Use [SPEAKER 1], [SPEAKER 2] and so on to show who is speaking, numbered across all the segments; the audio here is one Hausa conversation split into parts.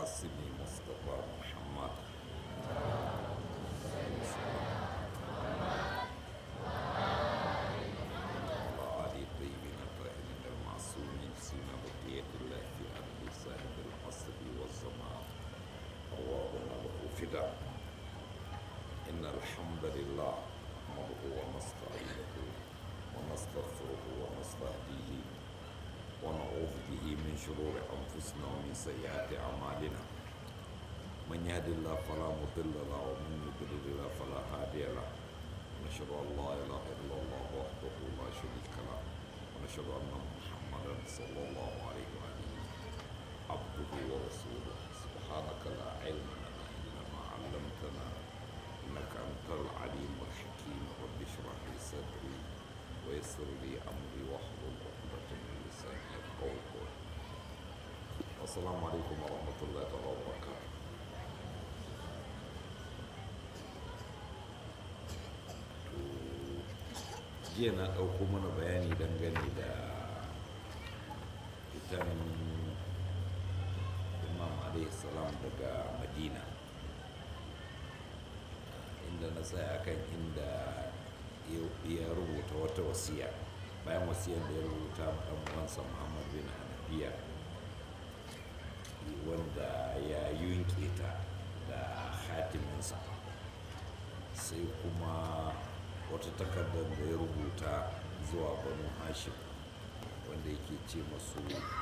[SPEAKER 1] القاسم مصطفى محمد وعلى آل طيبين الطاهرين المعصومين سيما بقية الله في أرض صاحب العصر والزمان أرواحنا له فداء إن الحمد لله نحمده ونستعينه ونستغفره ونستهديه ونعوذ به من شرور أنفسنا ومن سيئات أعمالنا من يهد الله فلا مضل له ومن يضلل له فلا هادي له ونشهد أن لا إله إلا الله وحده لا شريك له ونشهد أن محمدا صلى الله عليه وآله عبده ورسوله سبحانك لا علم لنا إلا ما علمتنا إنك أنت العليم الحكيم رب اشرح لي صدري ويسر لي أمري واحلل عقدة من لساني يفقهوا قولي السلام عليكم ورحمة الله تعالى وبركاته jiya na ɗauko mana bayani dangane da fitan imam salam daga madina inda na tsaya kan inda ya rubuta wata wasiya bayan wasiyar da ya rubuta ɗan uwansa muhammad bin hanafiya wanda ya yunke ta da hatiminsa sai kuma wata takardar da ya rubuta zuwa banu hashim wanda yake ce masu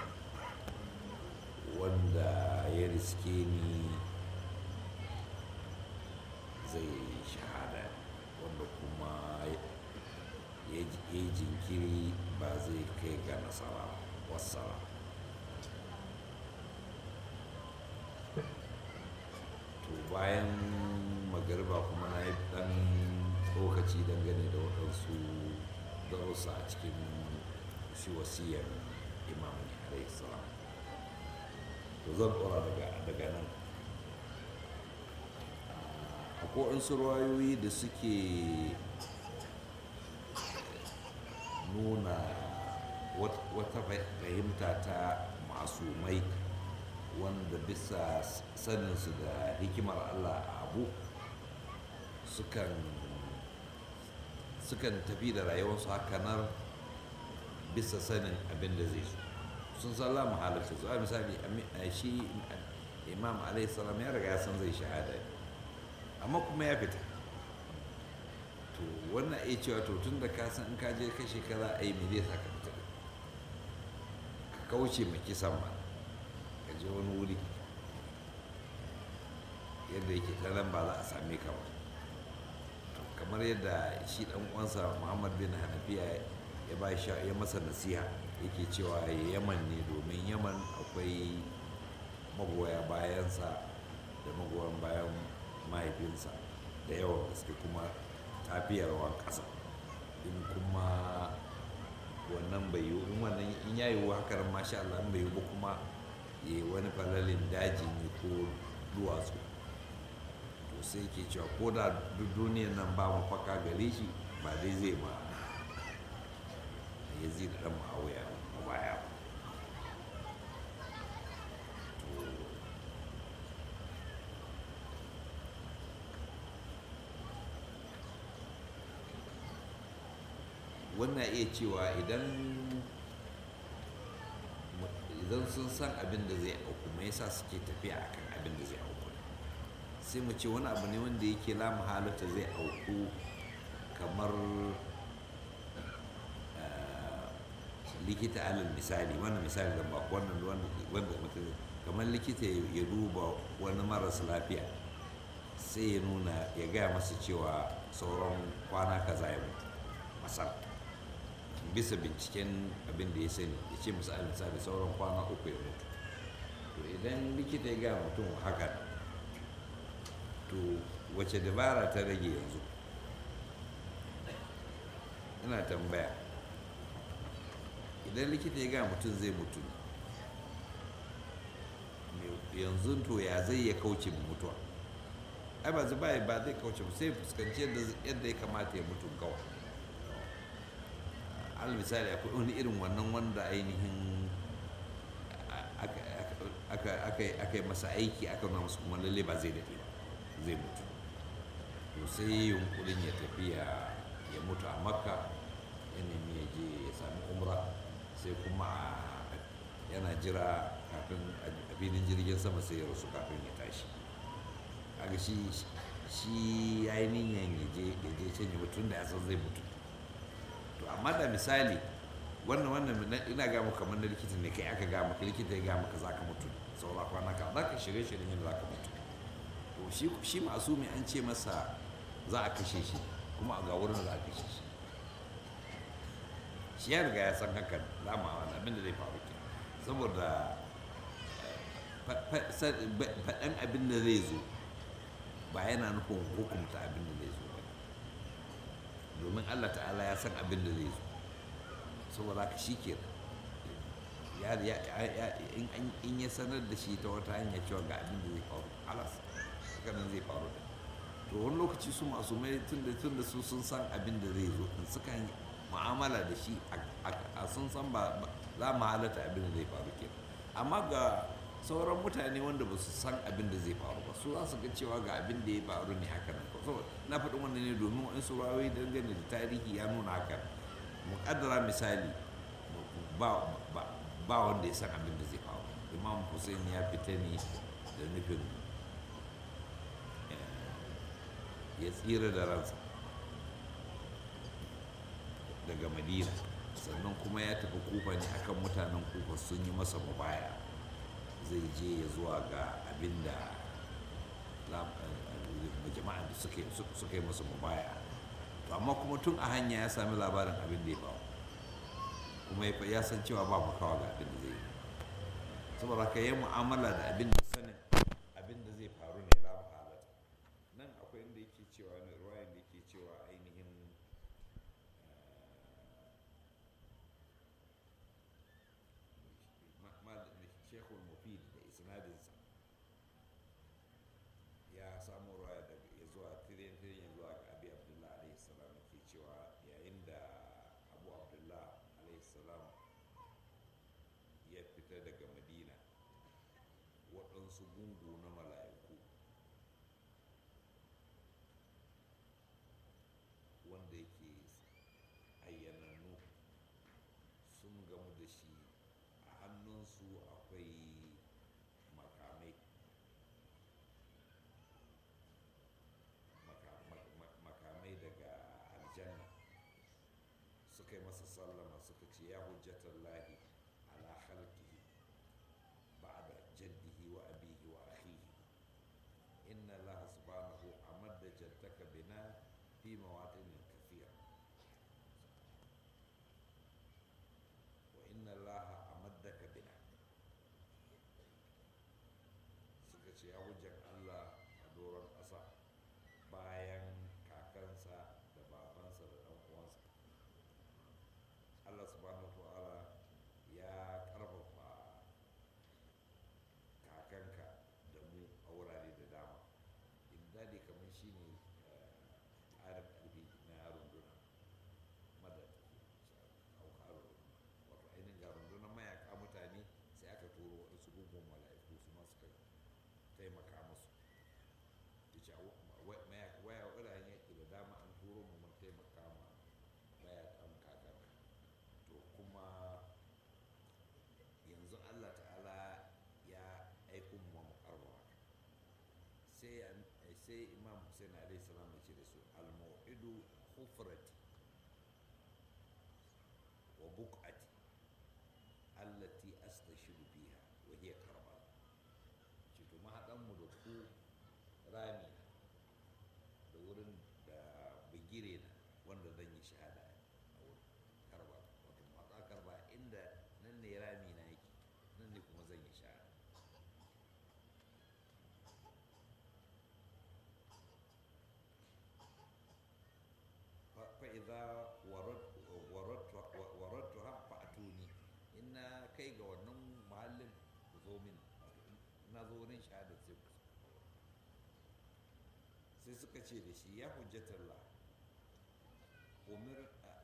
[SPEAKER 1] wanda ya riske ni zai shahada wanda kuma ya yi jinkiri ba zai kai ga nasara wasara to bayan magariba kuma na yi dan lokaci dangane da waɗansu darussa a cikin shi wasiyar imam alaihi salam to zan ɗora daga nan akwai waɗansu ruwayoyi da suke nuna wata fahimta ta masumai wanda bisa saninsu da hikimar allah a abu sukan tafi da rayuwarsu hakanar bisa sanin abin da zai sun san lamu halarci su a misali shi imam alaihissalam ya riga ya san zai shahada amma kuma ya fita to wannan iya cewa to tun da ka san in ka je ka shekara a yi zai sa ka fita ka kauce ma kisan ma ka je wani wuri yadda yake ta ba za a same ka ba kamar yadda shi dan uwansa muhammad bin hanafiya ya ba shi ya masa nasiha yake cewa yaman ne domin yaman akwai magoya bayansa da magoyan bayan mahaifinsa da yawan gaske kuma tafiyarwan ƙasa in kuma wannan bai yiwu in wannan in ya yiwu haka masha Allah in bai yiwu ba kuma ya yi wani falalin daji ne ko duwatsu sai ke cewa ko da duk duniyar nan ba mafaka gare shi ba dai zai ma ya zai da ɗan ma'auya a baya wannan iya cewa idan sun san abin da zai auku me yasa suke tafiya akan abin da zai auku sai mu ce wani abu ne wanda yake lamu halatta zai auku kamar likita alal misali wannan misali da ba wannan wanda mutum kamar likita ya duba wani maras lafiya sai ya nuna ya gaya masa cewa sauran kwana kaza ya mutu masar bisa binciken abin da ya sani ya ce misali sauran kwana uku ya mutu to idan likita ya gaya mutum haka to wace dabara ta rage yanzu ina tambaya idan likita ya gaya mutum zai mutu yanzu to ya zai ya kauce mutuwa ai ba zai kauce sai fuskanci yadda ya kamata ya mutu kawai al misali akwai wani irin wannan wanda ainihin aka yi masa aiki aka nuna musu kuma lalle ba zai daɗe ba zai mutu. To sai yunkurin ya tafi ya mutu a makka, ya nemi ya je ya sami umra, sai kuma yana jira kafin a filin jirgin sama sai ya rasu kafin ya tashi. Kaga shi ya yi niyan ya je can ya mutu da ya san zai mutu. To amma da misali wannan ina ga maka kamar na likita ne, kai aka ga maka, likita ya ga maka za ka mutu saura kwana ka, za ka shirye-shiryen yadda za ka mutu. To shi masumi an ce masa za a kashe shi kuma ga wurin da za a kashe shi, shi ya riga ya san hakan dama wani abin da zai faru ke, saboda faɗan abin da zai zo ba yana nufin hukunta abin da zai zo ba, domin Allah ta'ala ya san abin da zai zo, saboda haka shi ke in ya sanar da shi ta wata hanya cewa ga abin da zai faru, alas hakanan zai faru da. To wani lokaci su masu mai tun da su sun san abin da zai zo in suka mu'amala da shi a sun san ba za mu halatta abin da zai faru ke. Amma ga sauran mutane wanda ba su san abin da zai faru ba, su za su ga cewa ga abin da ya faru ne haka nan. Na faɗin wannan ne domin waɗansu rawayoyi dangane da tarihi ya nuna haka. Muƙaddara misali ba wanda ya san abin da zai faru. Imam Hussein ya fita ne da nufin ya tsira da ransa daga Madina, sannan kuma ya tafi Kufa ne akan mutanen Kufa sun yi masa mubaya zai je ya zuwa ga abin da jama'a da suka yi masa mubaya. To amma kuma tun a hanya ya sami labarin abin da ya faru, kuma ya san cewa ba makawa ga abin da zai yi, saboda ka yi mu'amala da abin da sanin abin da zai faru ne la mahalata. Nan akwai inda yake cewa ne ruwayan da yake cewa ainihin Shekul Mufid da isnadinsa ya samu ruwaya daga ya zuwa tirin ya zuwa ga Abi Abdullah alaihi salam, ke cewa yayin da Abu Abdullah alaihi salam ya fita daga Madina, waɗansu gungu na mala'iku wanda yake ayyanannu sun gamu da shi, a hannunsu akwai makamai daga aljanna. Suka yi masa sallama suka ce ya hujjatallahi ala khalqihi ba'da jaddihi wa abihi wa akhihi, inna allaha subhanahu amadda jaddaka bina fi mawatinin kathira wa inna allaha amaddaka bina. Suka ce ya hujjan Allah a doron ƙasa bayan kakansa da babansa da ɗan uwansa, Allah subhanahu wa ta'ala ya ƙarfafa kakanka da mu a wurare da dama. Imdadi kamar shi ne tsarin ƙarfi na runduna madad aukarar, wato ainihin ga rundunar mayaka mutane sai aka turo waɗansu gungun mala'iku su ma suka taimaka musu. Waya wuraren yaƙi da dama an turo mu mun taimaka ma mayakan kakanka. To kuma yanzu Allah ta'ala ya aiko mu mu karbawa. Sai Imam Hussein alaihi salam ya ce da su al-maw'idu hufrati wa buq'ati allati astashiru biha wa hiya Karbala. Ce to mahaɗan mu da ku rami da wurin da bigire na wanda zan yi shahada a wurin Karbala, wato mahaɗa Karbala inda nan ne rami na yake, nan ne kuma zan yi shahada. Fa'iza warattu fa'atuni, in na kai ga wannan mahallin ku zo min, na zo wurin shahada sai ku. Sai suka ce da shi ya hujjatallah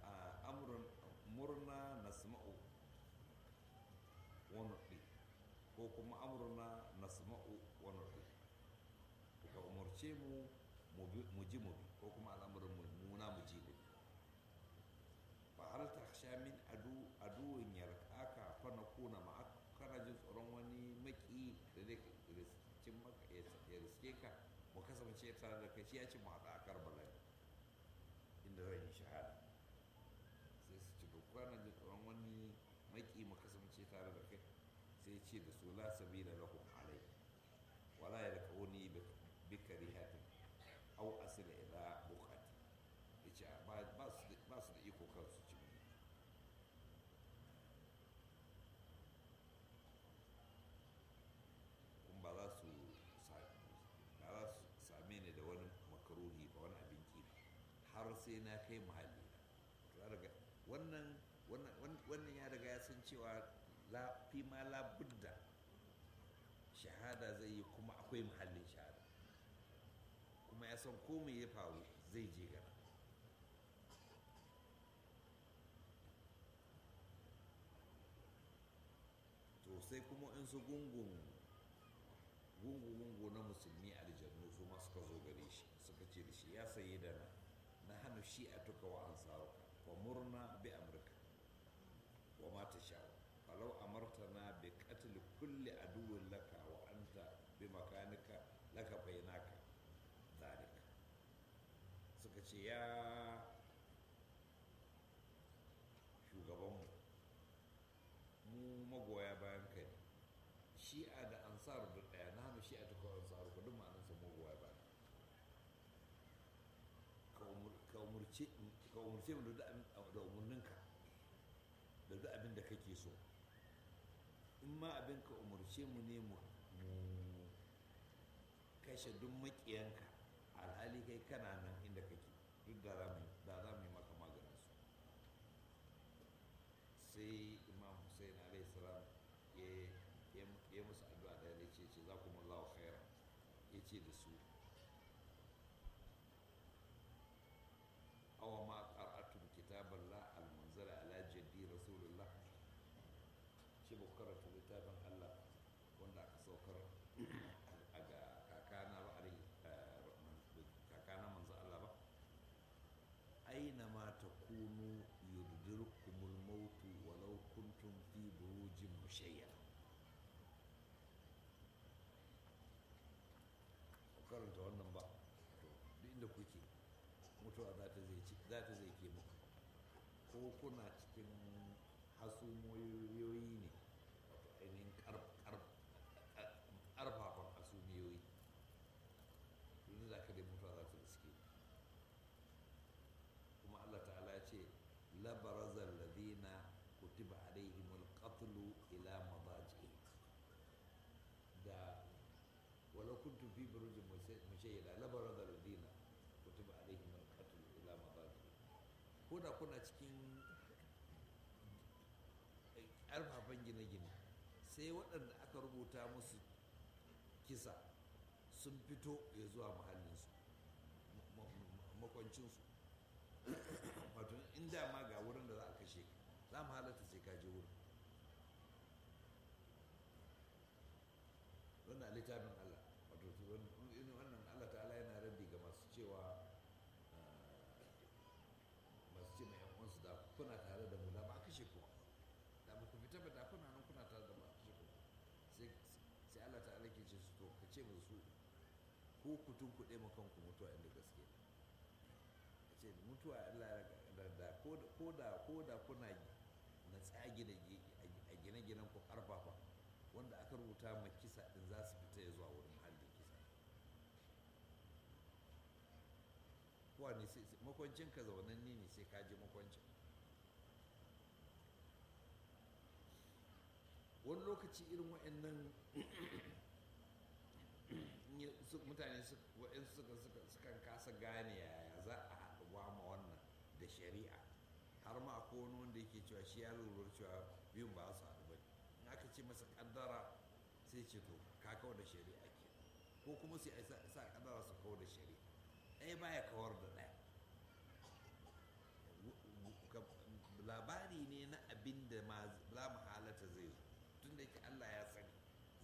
[SPEAKER 1] murna nasma'u wa nuɗi ko kuma amruna nasma'u wa nuti, ka umarce mu mu ji mu bi, ko kuma al'amuran mu na mu ji mu bi. fa hal takhsha min aduwin yarqaka fa nakuna ma'ak, kana jin tsoron wani maki da zai cin maka ya riske ka mu kasance tare da kai. shi ya ce mu haɗa a Karbala inda zan yi shahada. sai su ci kana jin tsoron wani maki mu kasance tare da kai. sai ya ce da su la sabila lahum alai wala yalquni bi karihatin aw asila ila buqati. yace ba su da iko kansu ci. kuma ba za su same ni da wani makaruhi ba, wani abin ki har sai na kai muhalli. wannan ya riga ya san cewa fi ma labudda shahada zai yi, kuma akwai muhallin shahada, kuma ya san ko me ya faru zai je gana. to sai kuma in su gungu na musulmi aljannu su ma suka zo gare shi suka ce da shi ya sayi da na hannu shi a tuka wa ansaruka wa murna bi amurka wa ma ta sha'u falau amartana bi qatl kulli aduwwin laka wa anta bi makanika laka bainaka zalika. suka ce ya shugabanmu, mu magoya bayan kai ne, shi'a da ansar duk daya, na hannu shi'a ta kawai ansar ku duk ma'anarsa magoya bayan. ka umurce mu da umarninka da duk abin da kake so. in ma abin ka umurce mu ne mu kashe duk maƙiyanka alhali kai kana nan inda kake, duk da za mu yi maka maganin su. sai imam hussein alaihi salam ya musu addu'a da ya ce za ku mullahu khaira. ya ce da su awa ma qara'atum kitaballah al-munzala ala jaddi rasulullah, shi ba karanta littafin Allah wanda aka saukar a ga kakana manzo Allah ba. aina ma takunu yuddirkumul mautu walau kuntum fi burujin mushayyada. karanta wannan ba, to duk inda kuke mutuwa za ta zai ke muku, ko kuna cikin hasumiyoyi ne, wato ainihin ƙarfafan hasumiyoyi, duk da ka dai mutuwa za ta riske. kuma Allah ta'ala ya ce labarazar ladina kutiba alaihimul qatlu ila madaji, da walau kuntum fi burujin mushayyada labarazar ladina kutiba alaihimul qatlu ila madaji. ko da kuna cikin ƙarfafan gine-gine, sai waɗanda aka rubuta musu kisa sun fito ya zuwa mahallinsu, makwancinsu. wato inda ma ga wurin da za a kashe ka, za mu halatta sai ka je wurin. wannan littafin Allah, wato wannan Allah ta'ala yana raddi ga masu cewa masu ce mai yan'uwansu da kuna tare da mu da ba a kashe ku, da ba ku fita ba da kuna nan kuna tare da ba a kashe ku. sai Allah ta'ala ke ce su, to ka ce musu ko ku tunkuɗe ma kanku mutuwa inda gaske. ce mutuwa Allah da ko da kuna na tsagi da a gine-ginen ku karfafa wanda aka rubuta ma kisa din za su fita ya zuwa wurin muhallin kisa. kowa ne makwancin ka zaunanni ne sai ka je makwancin. wani lokaci irin wa'annan mutane sukan kasa gane yaya za a haɗuwa ma wannan da shari'a, har ma akwai wani wanda yake cewa shi ya lura cewa biyun ba su haɗu ba. in aka ce masa kaddara sai ce to ka kawar da shari'a ke, ko kuma sai a sa kaddara su kawar da shari'a. ɗaya baya kawar da ɗaya. labari ne na abin da za mu halata zai zo, tun da yake Allah ya sani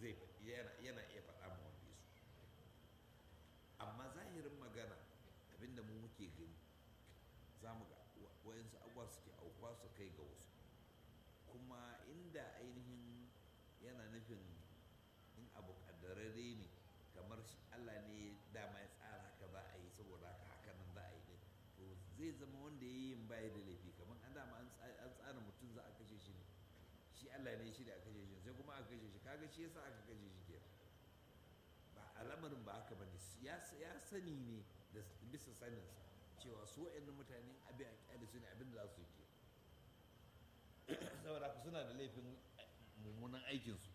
[SPEAKER 1] yana iya faɗa ma wanda ya so. Amma zahirin magana abinda mu muke gani za mu ga wayansu abubuwa suke aukuwa su kai ga wasu, kuma inda ainihin yana nufin in abu kaddararre ne kamar Allah ne dama ya tsara haka za a yi saboda haka nan za a yi ne, to zai zama wanda ya yi yin baya da laifi. kamar an dama an tsara mutum za a kashe shi ne, shi Allah ne shi da aka kashe shi sai kuma aka kashe shi, kaga shi yasa aka kashe shi kenan. Ba al'amarin ba haka bane, ya sani ne da bisa saninsa cewa su wa'annan mutane abin a kyale su ne abin da za su yi ke saboda haka suna da laifin mummunan aikinsu.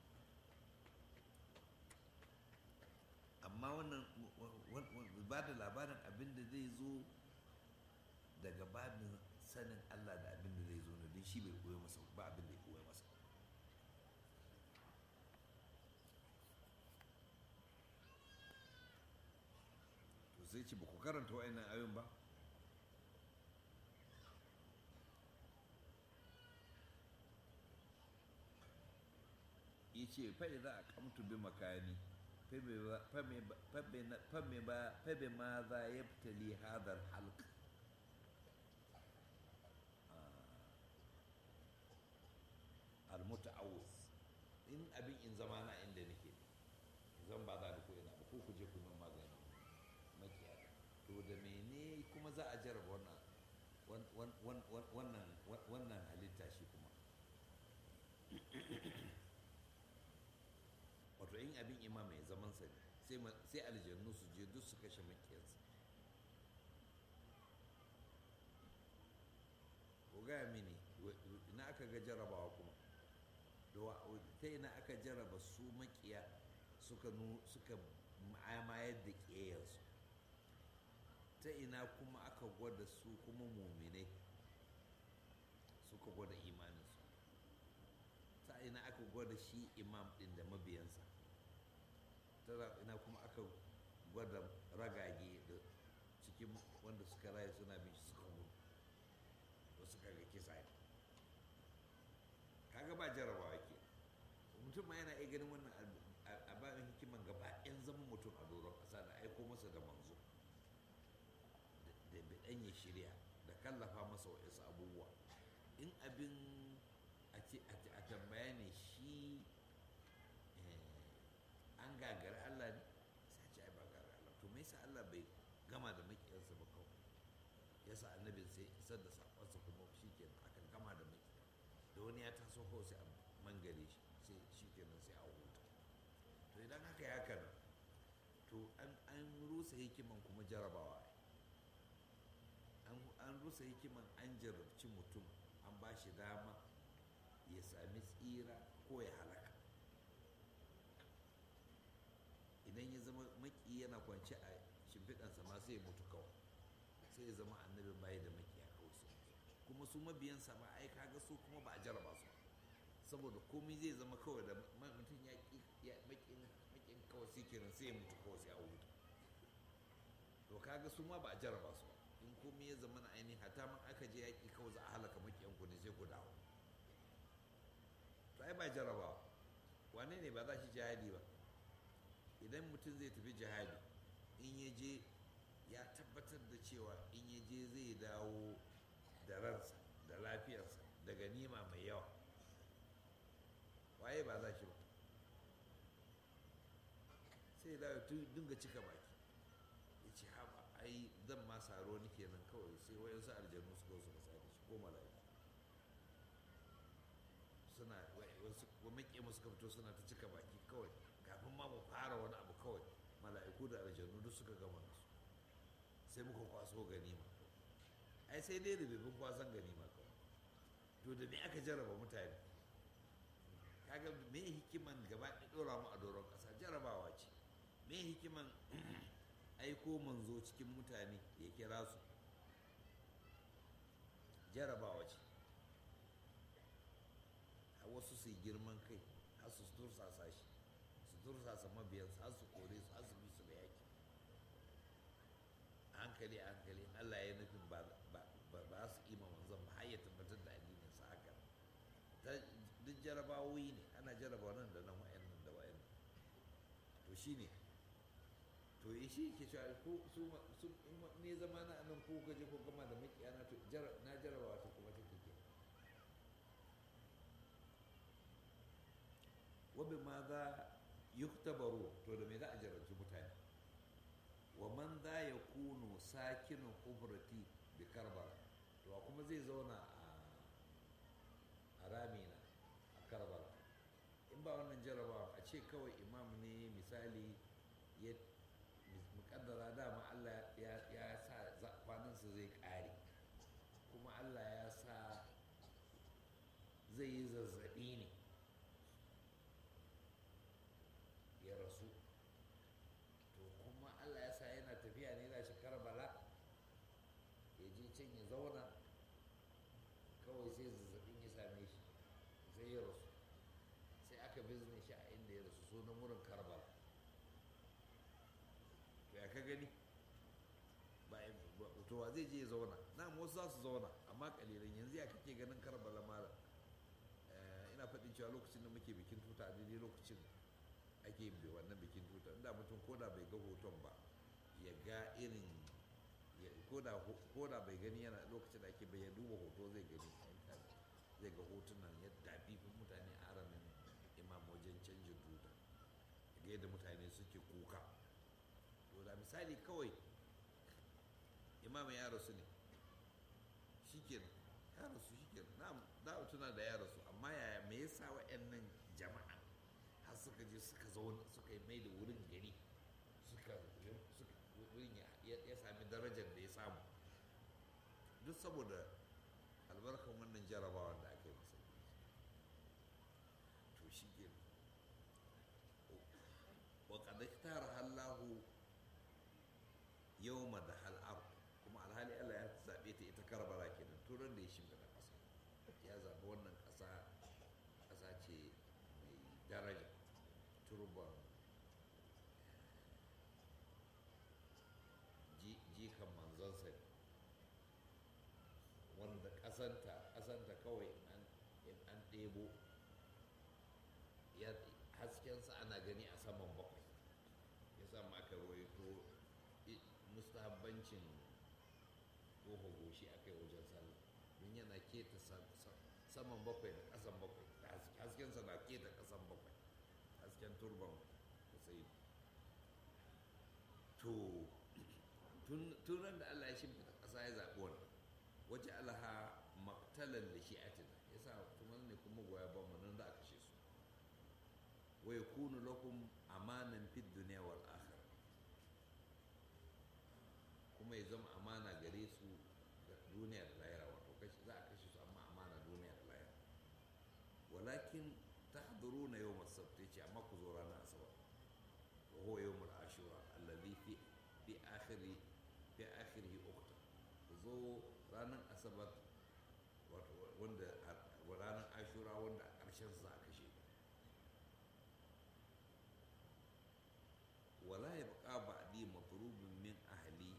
[SPEAKER 1] Amma wannan ba da labarin abin da zai zo daga babin sanin Allah da abin da zai zo na, don shi bai koya masa ba abin da ya koya masa. To sai ce ba ku karanta wa'annan ayoyin ba? Ya ce fa'i za a kamtu bi makani fabe ma za ya fitali hadar halk. Al-muta'awus in abin in zama na inda nake zan ba za da ko ina ba, ko ku je ku min magani makiyaya, to da mene kuma za a jarraba wannan halitta shi kuma. Wato in abin ima mai zaman sa ne sai aljannu su je duk su kashe makiyansa. ko gaya mini ina aka ga jarrabawa kuma, ta ina aka jarraba su makiya suka mayar da ƙeyarsu, ta ina kuma aka gwada su kuma muminai suka gwada imaninsu, ta ina aka gwada shi imam ɗin da mabiyansa, ta ina kuma aka gwada ragage da cikin wanda suka rayu suna bin shi suka gudu da suka ga kisa. kaga ba jarabawa ke mutum ma yana iya ganin wannan a bayan hikiman gaba ɗayan zaman mutum a doron ƙasa da aiko masa da manzo da bidan ya shirya da kallafa masa waɗansu abubuwa. In abin a tambaya ne shi an gagari Allah ne sai ce ai ba gagari Allah, to me yasa Allah bai gama da makiyarsa ba kawai, yasa annabin sai isar da sakonsa kuma shi kenan akan gama da makiya, da wani ya taso kawai sai a mangare shi sai shi kenan sai a huta. To idan haka ya kana to an rusa hikiman kuma jarabawa, an rusa hikiman an jarabci mutum an ba shi dama ya sami tsira ko ya halaka. Idan ya zama maki yana kwance a shimfiɗansa ma sai ya mutu kawai, sai ya zama annabin bayi da makiya kawai su kuma su mabiyansa ma ai kaga su kuma ba a jaraba su saboda komai zai zama kawai da mutum ya makin kawai sai kenan sai ya mutu kawai sai a huta. To kaga su ma ba a jaraba su in komai ya zama na ainihin hata man aka je yaƙi kawai za a halaka makiyan ku ne sai ku dawo. To ai ba jarabawa, wane ne ba za shi jihadi ba? Idan mutum zai tafi jihadi in ya je ya tabbatar da cewa in ya je zai dawo da ransa da lafiyarsa da ganima mai yawa, waye ba za shi ba? sai ya dawo dinga cika baki ya ce haba ai zan ma saro ni kenan kawai, sai wayansu aljanu su zo su kasa da shi ko mala'iku suna wasu maƙe musu ka fito suna ta cika baki kawai kafin ma mu fara wani abu kawai mala'iku da aljanu duk suka gama da su sai muka kwaso ganima. Ai sai dai rububin kwason ganima kawai. To da me aka jarraba mutane? Kaga me hikiman gaba ɗaya ɗora mu a doron ƙasa? Jarabawa ce. Me hikiman aiko manzo cikin mutane ya kira su? Jarabawa ce. A wasu su yi girman kai har su tursasa shi, su tursasa mabiyansu har su kore su har su bi su da yaki. Hankali Allah ya nufin ba su ima manzon ba har ya tabbatar da addinin sa haka. Duk jarabawoyi ne, ana jaraba nan da nan wa'annan da wa'annan. to shine to shi ke cewa ko su ne zama na nan ko gaje ko gama da makiyana to na jarabawa ta kuma take ke wabi ma za yuktabaru to da me za a jarabci mutane wa man za ya kuno sakinin ubrati bi karbala to kuma zai zauna a ramina a karbala in ba wannan jarabawa a ce kawai imam ne misali ya mukaddara dama Allah ya sa kwanansa zai kare kuma Allah ya sa zai yi zazzabi ne ya rasu to kuma Allah ya sa yana tafiya ne za shi karbala ya je can ya zauna kawai sai zazzabin ya same shi sai ya rasu sai aka bizne shi a inda ya rasu sunan wurin karbala to ya ka gani ba to wa zai je ya zauna na wasu za su zauna amma kalilan yanzu ya kake ganin karbala mara ina faɗin cewa lokacin da muke bikin tuta a daidai lokacin ake yin wannan bikin tuta inda mutum koda bai ga hoton ba ya ga irin koda bai gani yana lokacin da ake bayan duba hoto zai gani zai ga hotunan yadda fifin mutane a aramin imam wajen canjin tuta ga yadda mutane suke kuka to da misali kawai imam ya rasu ne shikenan ya rasu shikenan na da tuna da ya rasu amma yaya me yasa wa'annan jama'a har suka je suka zauna suka yi mai da wurin gari wurin ya sami darajar da ya samu duk saboda albarkan wannan jarabawa da aka yi masa to shi ke wa kadaktar hallahu yau da hal'ar kuma alhali Allah ya zaɓe ta ita karbala kenan turan da ya shimfiɗa ƙasa ya zaɓi wannan ƙasa ce mai daraja turban jikan manzansa wanda ƙasanta kawai in an ɗebo haskensa ana gani a saman bakwai ya sa aka rawaito mustahabbancin tsoho goshi aka yi wajen sallah don yana keta saman bakwai da ƙasan bakwai da haskensa na keta ƙasan bakwai hasken turban sai to turan da Allah ya shimfida ƙasa ya zaɓi wani waje alaha maktalan da shi'atina ya sa kuma ne kuma goya ban mu nan da aka kashe su wa yakunu lakum amanan fid dunya wal akhirah kuma ya zama amana gare su da duniya da lahira wato za a kashe su amma amana duniya da lahira walakin tahduruna yawm as-sabt yace amma ku zo ranar asabar wa huwa yawm al-ashura alladhi fi akhirih uqta ku zo ranar asabar wato wanda ranar ashura wanda a ƙarshen za a kashe wala yabqa ba'di matrubun min ahli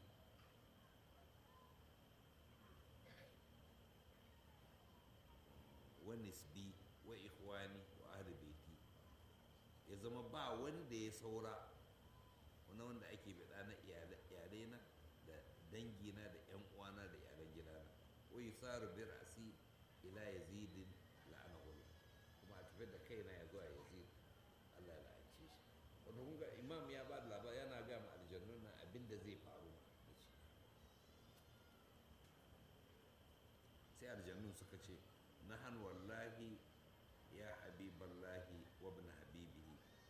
[SPEAKER 1] wa nisbi wa ikhwani wa ahli baiti ya zama ba wanda ya saura wanda ake bada na iyalai na da dangina da yan uwana da iyalan gidana wa yusaru bi ra'si ila yazid la'anahu kuma a tafi da kaina ya zuwa yazid Allah ya la'ance shi wanda kun ga imam ya ba da labari yana ga mu aljannun nan abinda zai faru sai aljannun suka ce nahan wallahi ya habiballahi wa ibn habibihi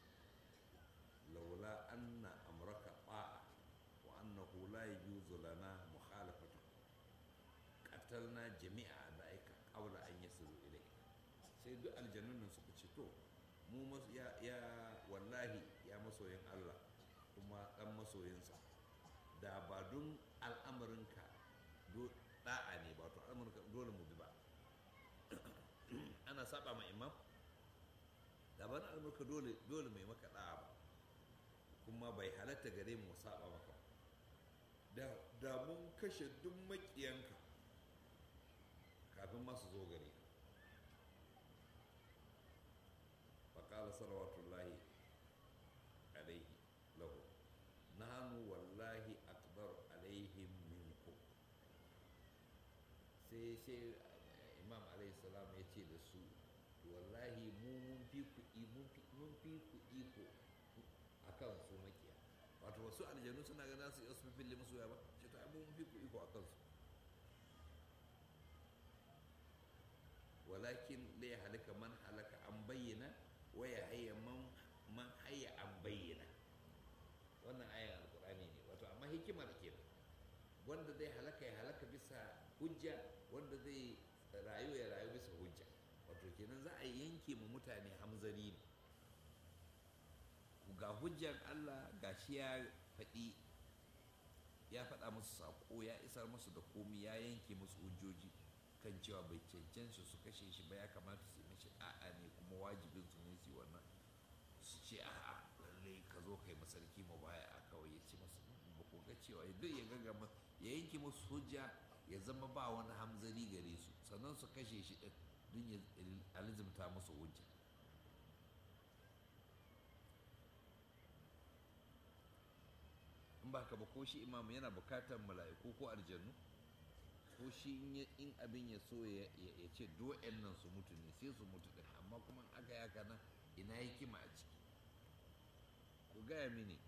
[SPEAKER 1] laula anna amraka ta'a wa annahu la yajuzu lana mukhalafatu qatalna jami'a da'ika qawla an yasiru ilayka sai duk aljannun suka ce to mu ya wallahi ya masoyin Allah kuma dan masoyinsa da ba don al'amarinka da'a ne ba to al'amarinka dole mu bi ba ana saba ma imam da ba na al'amarinka dole mai maka da'a ba kuma bai halatta gare mu saba maka da mun kashe duk makiyanka kafin masu zo gare ka faƙala salawatullahi alaihi sai imam alayhi salam ya ce da su wallahi mun fi ku iko a kan su makiya, wato wasu aljanu suna ga za su iya su fili musu ya ba shi to mun fi ku iko a kansu, walakin la ya halaka man halaka an bayyana wa ya hayya man hayya an bayyana. wannan ayan alkur'ani ne, wato amma hikimar kenan, wanda zai halaka ya halaka bisa hujja, wanda zai rayu ya rayu bisa hujja, wato kenan za a yanke ma mutane hamzari ne ga hujjar Allah ga shi ya faɗa musu saƙo, ya isar musu da komi, ya yanke musu hujjoji kan cewa bai cancanci su kashe shi ba, ya kamata su yi mashi a'a ne kuma wajibin su ne su wannan su ce a'a lalle ka zo kai masarki mu baya a kawai ya ce masu ba ku ga cewa duk ya gaggama ya yanke musu hujja ya zama ba wani hamzari gare su, sannan su kashe shi din don ya alizimta musu hujja. in ba ka ba ko shi imamu yana bukatar mala'iku ko aljannu, ko shi in abin ya so ya ce do'en nan su mutu ne sai su mutu din, amma kuma aka yi haka nan ina hikima a ciki. ku gaya mini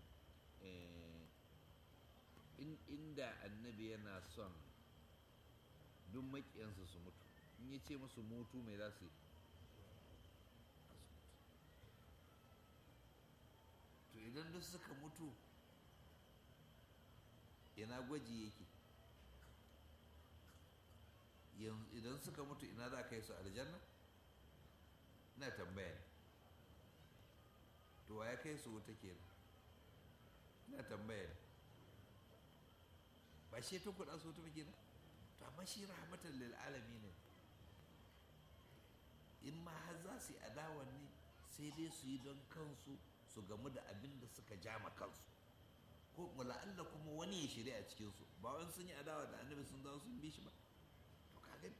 [SPEAKER 1] inda annabi yana son duk maƙiyansu su mutu, in ya ce musu mutu mai za su yi? to idan duk suka mutu ina gwaji yake? idan suka mutu ina za ka yi su aljanna? ina tambaya ne. to wa ya kai su wuta kenan? ina tambaya ne. ba shi ta kuɗa su wuta ba kenan? to amma shi rahmatan lil alamin ne. in ma har za su yi adawan ne sai dai su yi don kansu su gamu da abin da suka jama kansu, ko la'alla kuma wani ya shirya a cikinsu, ba wani sun yi adawa da annabi sun zama sun bi shi ba. to kaga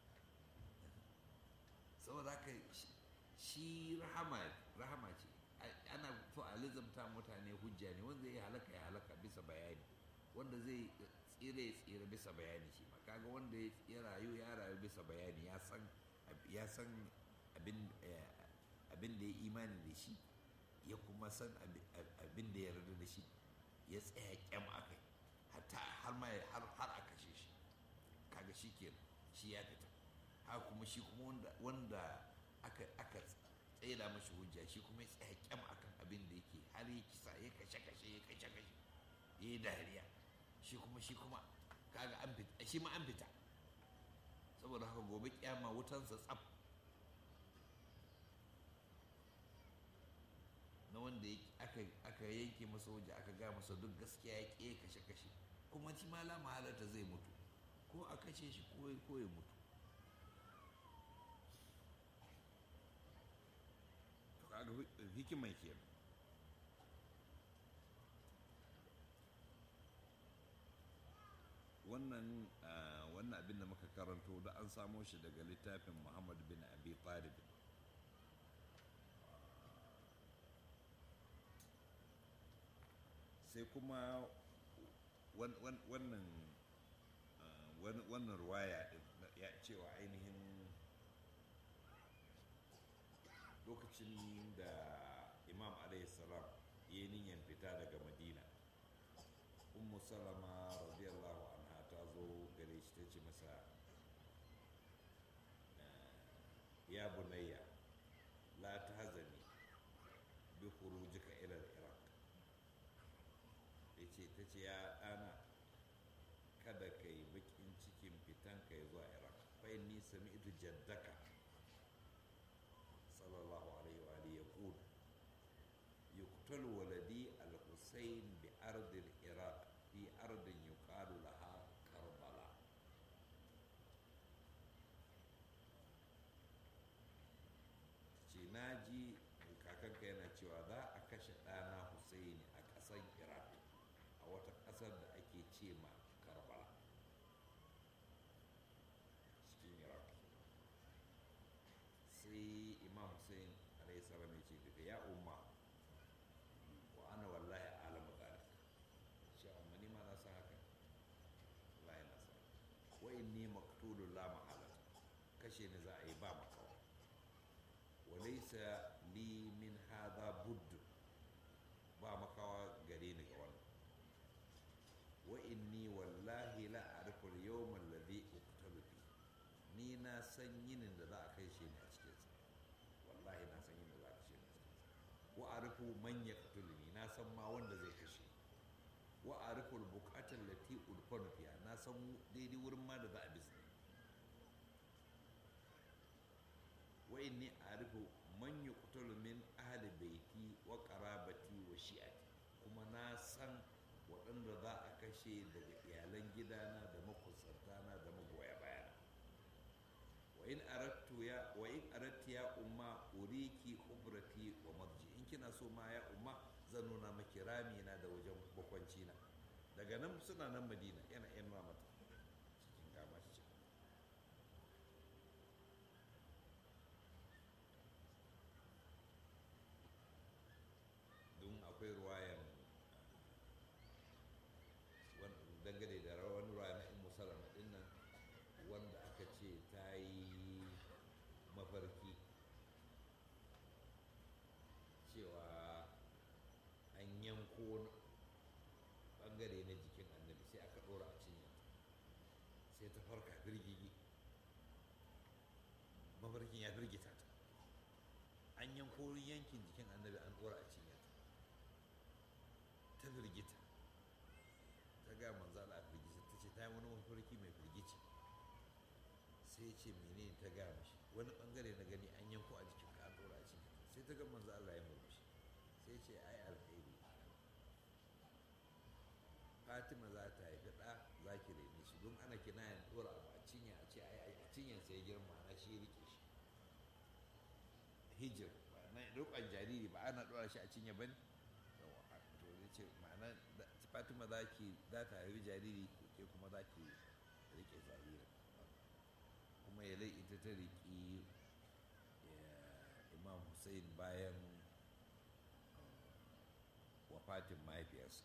[SPEAKER 1] saboda haka shi rahama ce, ana so a lizamta mutane hujja ne, wanda zai halaka ya halaka bisa bayani, wanda zai tsira ya tsira bisa bayani shi ma. kaga wanda ya rayu bisa bayani, ya san abin da ya imani da shi, ya kuma san abin da ya yarda da shi, ya tsaya kyam a kai har a kashe shi, kaga shi kenan shi ya fita. haka kuma shi kuma wanda aka tsaida mashi hujja, shi kuma ya tsaya kyam akan abin da yake, har ya kisa ya kashe ya yi dariya, shi kuma kaga shi ma an fita. saboda haka gobe kyama wutansa tsaf na wanda aka yanke masa hujja, aka ga masa duk gaskiya ya ƙi kashe kuma shi ma la mahalarta zai mutu, ko a kashe shi ko ya mutu. to kaga hikimai kenan. wannan abin da muka karanto da an samo shi daga littafin Muhammad bin Abi Talib. sai kuma wannan ruwaya din ya cewa ainihin lokacin da Imam alayhi salam ya yi niyyar fita daga Madina, Ummu Salama radiyallahu anha ta zo gare shi ta ce masa, ya bunayya la tahzani bi khurujika ila al-Iraq. ta ce ya ɗana, kada ka yi bakin cikin fitan ka zuwa Iraq, fa inni sami'tu jaddaka sallallahu alaihi wa alihi yaqul yuqtal waladi al-Husayn bi ardi al-Iraq fi ardin yuqalu laha Karbala. ce naji kakanka yana cewa za a kashe ɗana Husaini a ƙasar Iraq, a wata ƙasar da ake ce ma Karbala cikin Iraq. sai Imam Hussein alayhi salam ya ce daga ya umma wa ana wallahi alamu dhalik, shi amma ni ma na san haka, wallahi na san. wa inni maqtulun la kashe ni za a yi ba makawa walaisa li min hadha budd ba makawa gare ni ga wannan wa inni wallahi la a'rifu al-yawm alladhi uqtalu fi ni na san yinin da za a kai shi ne a cikin sa wallahi na san yinin da za a kashe ni a cikin sa wa a'rifu man yaqtuluni na san ma wanda zai kashe wa a'rifu al-buqata allati udfanu fiha na san daidai wurin ma da za a bisne wa inni a'rifu man yuqtalu min ahli baiti wa qarabati wa shi'ati kuma na san waɗanda za a kashe daga iyalan gidana da makusantana da magoya bayana wa in arattu ya umma uriki ubrati wa marji in kina so ma ya umma zan nuna maki rami na da wajen bakwanci na daga nan suna nan madina yana yan mata cikin gama shi don akwai ruwayan dangane da wani ruwa na in musalama din nan wanda aka ce ta yi mafarki cewa an yanko wani bangare na jikin annabi sai aka ɗora a cinya sai ta farka firgigi mafarkin ya firgita ta an yanko yankin jikin annabi an ɗora a cinya ta firgita ta ga manzo Allah a firgici ta ce ta yi wani mafarki mai firgici sai ce mene ta ga mashi wani bangare na gani an yanko a jikin ka an dora a cikin sai ta ga manzo Allah ya murmushi sai ce ai alkhairi Fatima za ta haifi ɗa za ki rene shi don ana kinayen dora abu a cinya a ce ai a cinyan sai girma na shi rike shi hijir na rukun jariri ba ana dora shi a cinya bane to zai ce ma'ana Fatima za ta haifi jariri ke kuma za ki rike jariri kuma ya lai ita ta riƙi Imam Hussein bayan wafatin mahaifiyarsa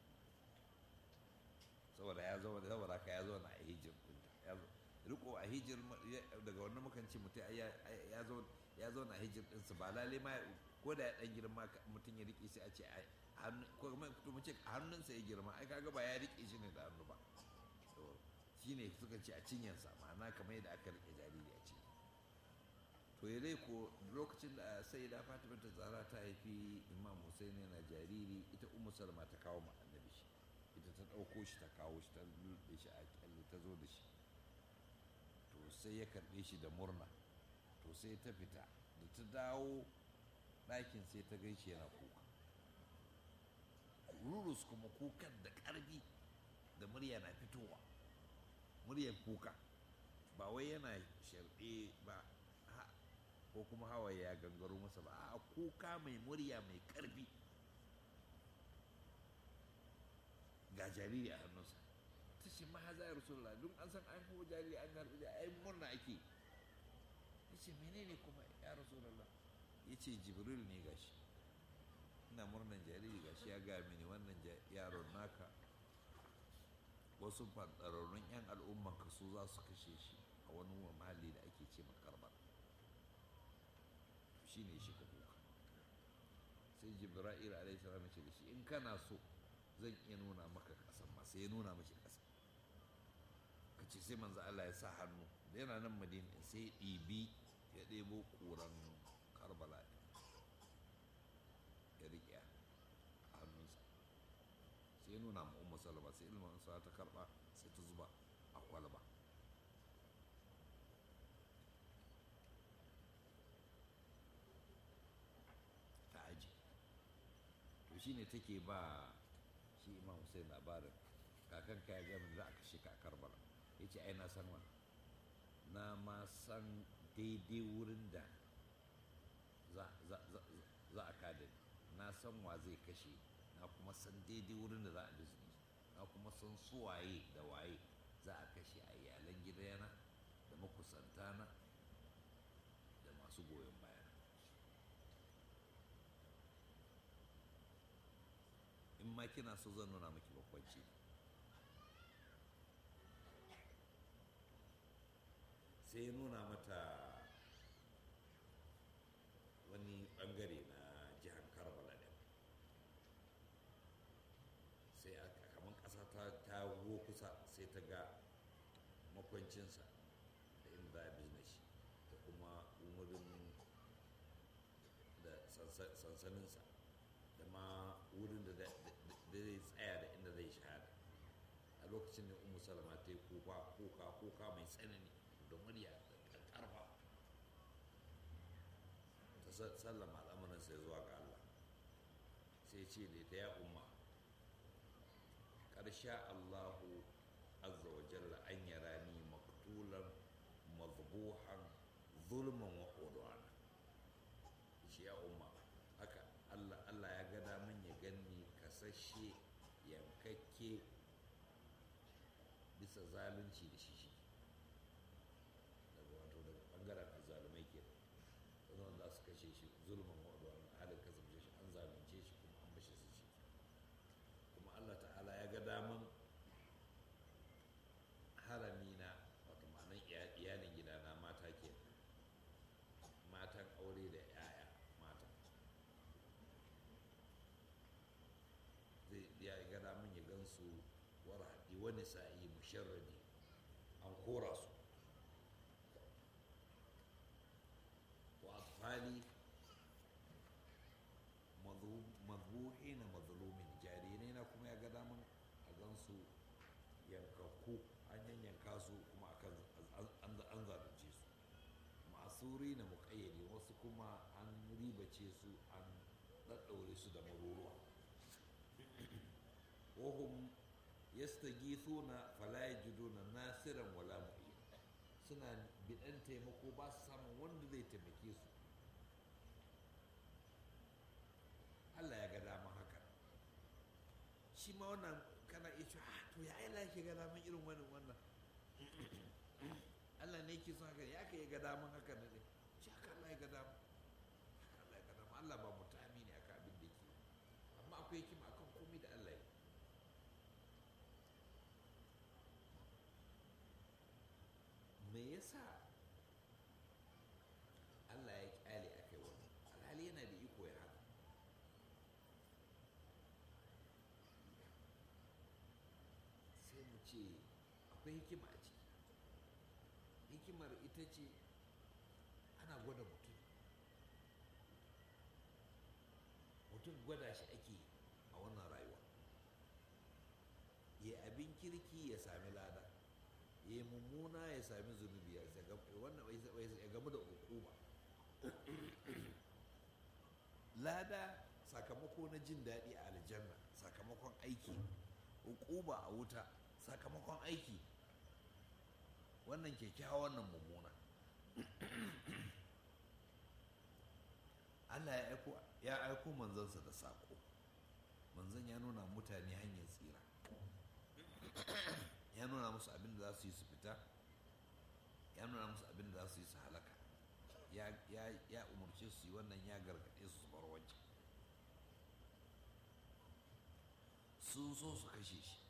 [SPEAKER 1] saboda ka ya zo na a hijir riko a hijir daga wannan mukan ce mutum ya zo na a hijir ɗinsu ba lalai ma ko da ya ɗan girma mutum ya riƙe sai a ce ko kuma mu ce a hannunsa ya girma ai kaga ba ya riƙe shi ne da hannu ba shi ne suka ce a cinyarsa ma'ana kamar yadda aka riƙe jariri a cinye to ya dai ko lokacin da sai da Fatima ta tsara ta haifi Imam Hussein yana jariri ita Ummu Salma ta kawo ma annabi shi ita ta ɗauko shi ta kawo shi ta lulluɓe shi a kyalle ta zo da shi to sai ya karɓe shi da murna to sai ta fita da ta dawo ɗakin sai ta gaishe yana kuka rurus kuma kukan da ƙarfi da murya na fitowa muryar kuka ba wai yana sharɗe ba ko kuma hawaye ya gangaro masa ba a kuka mai murya mai ƙarfi ga jariri a hannunsa ta ce ma haza ya rasulullah don an san an kawo jariri an karɓi da ai murna ake ya ce menene kuma ya rasulullah ya ce jibril ne gashi ina murnan jariri gashi ya gaya mini wannan yaron naka wasu fadararrun 'yan al'umman ka su za su kashe shi a wani mahalli da ake ce makarbar shi ne shi ka kuka sai jibril alaihi salam ya ce da shi in kana so zan iya nuna maka ƙasan ma sai ya nuna mashi ƙasa ka ce sai manzo Allah ya sa hannu da yana nan madina sai ya ɗebo ƙuran karbala ya riƙe a hannunsa sai ya nuna ma Ummu Salama sai ilmin sa ta karɓa sai ta zuba a kwalba ta aji to shine take ba shi Imam Hussein labarin kakanka ya gami za a kashe ka a Karbala ya ce ai na san wani na ma san daidai wurin da za a kada na san wa zai kashe na kuma san daidai wurin da za a bizne na kuma san suwaye da waye za a kashe a iyalan gidana da makusantana da masu goyon bayana in ma kina so zan nuna maki bakwanci sai ya nuna mata wani bangare na jihar karbala ɗin, sai kamar ƙasa ta wo kusa sai ta ga makwancinsa da inda za a bizne shi da kuma wurin da sansaninsa da ma wurin da zai tsaya da inda zai shahada. A lokacin da umu salama ta yi kuka mai tsanani da murya da karfa ta sallama al'amuran sai zuwa ga Allah, sai ce da ta ya umma ƙarsha Allahu azza wa jalla an yarani maktulan mazbuhan zulman wa udwana. shi ya umma haka Allah ya ga daman ya ganni kasashe yankakke bisa zalunci da shi daga wato daga bangaren azzalumai ke da wanda za su kashe shi zulman wa udwana, halin kasance shi an zalunce shi kuma an bashi su shi. kuma Allah ta'ala ya ga daman haramina wato ma'anan iyalin gidana mata ke, matan aure da 'ya'ya mata zai ya ga daman ya gansu warhaɗi wani sa'i musharradi an kora su, wa atfali mazbuhi na mazlumin, jarirai na kuma ya ga daman a gansu yankakku an yanyanka su kuma an zalunce su, masuri na muƙayyari wasu kuma an ribace su an ɗaɗɗaure su da maruruwa. wahum yastaghithuna fala yajiduna nasiran wala mu'in, suna bidan taimako ba su samun wanda zai taimake su. Allah ya ga dama haka. shi ma wannan kana iya cewa to ya Allah yake ga daman irin wannan Allah ne yake son haka, ya ka yi ga daman haka ne shi haka Allah ya ga dama, haka Allah ya ga dama. Allah ba mutami ne akan abin da yake, amma akwai hikima akan komai da Allah ya. me yasa Allah ya kyale akai wannan alhali yana da iko ya haka? sai mu ce akwai hikima a ciki. hikimar ita ce ana gwada mutum gwada shi ake a wannan rayuwa, ya abin kirki ya sami lada, ya mummuna ya sami zunubi, ya gamu da hukuma. lada sakamako na jin daɗi a aljanna sakamakon aiki, hukuma a wuta sakamakon aiki, wannan kyakkyawa wannan mummuna. Allah ya aiko manzansa da saƙo, manzan ya nuna mutane hanyar tsira, ya nuna musu abin da za su yi su fita, ya nuna musu abin da za su yi su halaka, ya umarce su yi wannan, ya gargaɗe su bar wancan. sun so su kashe shi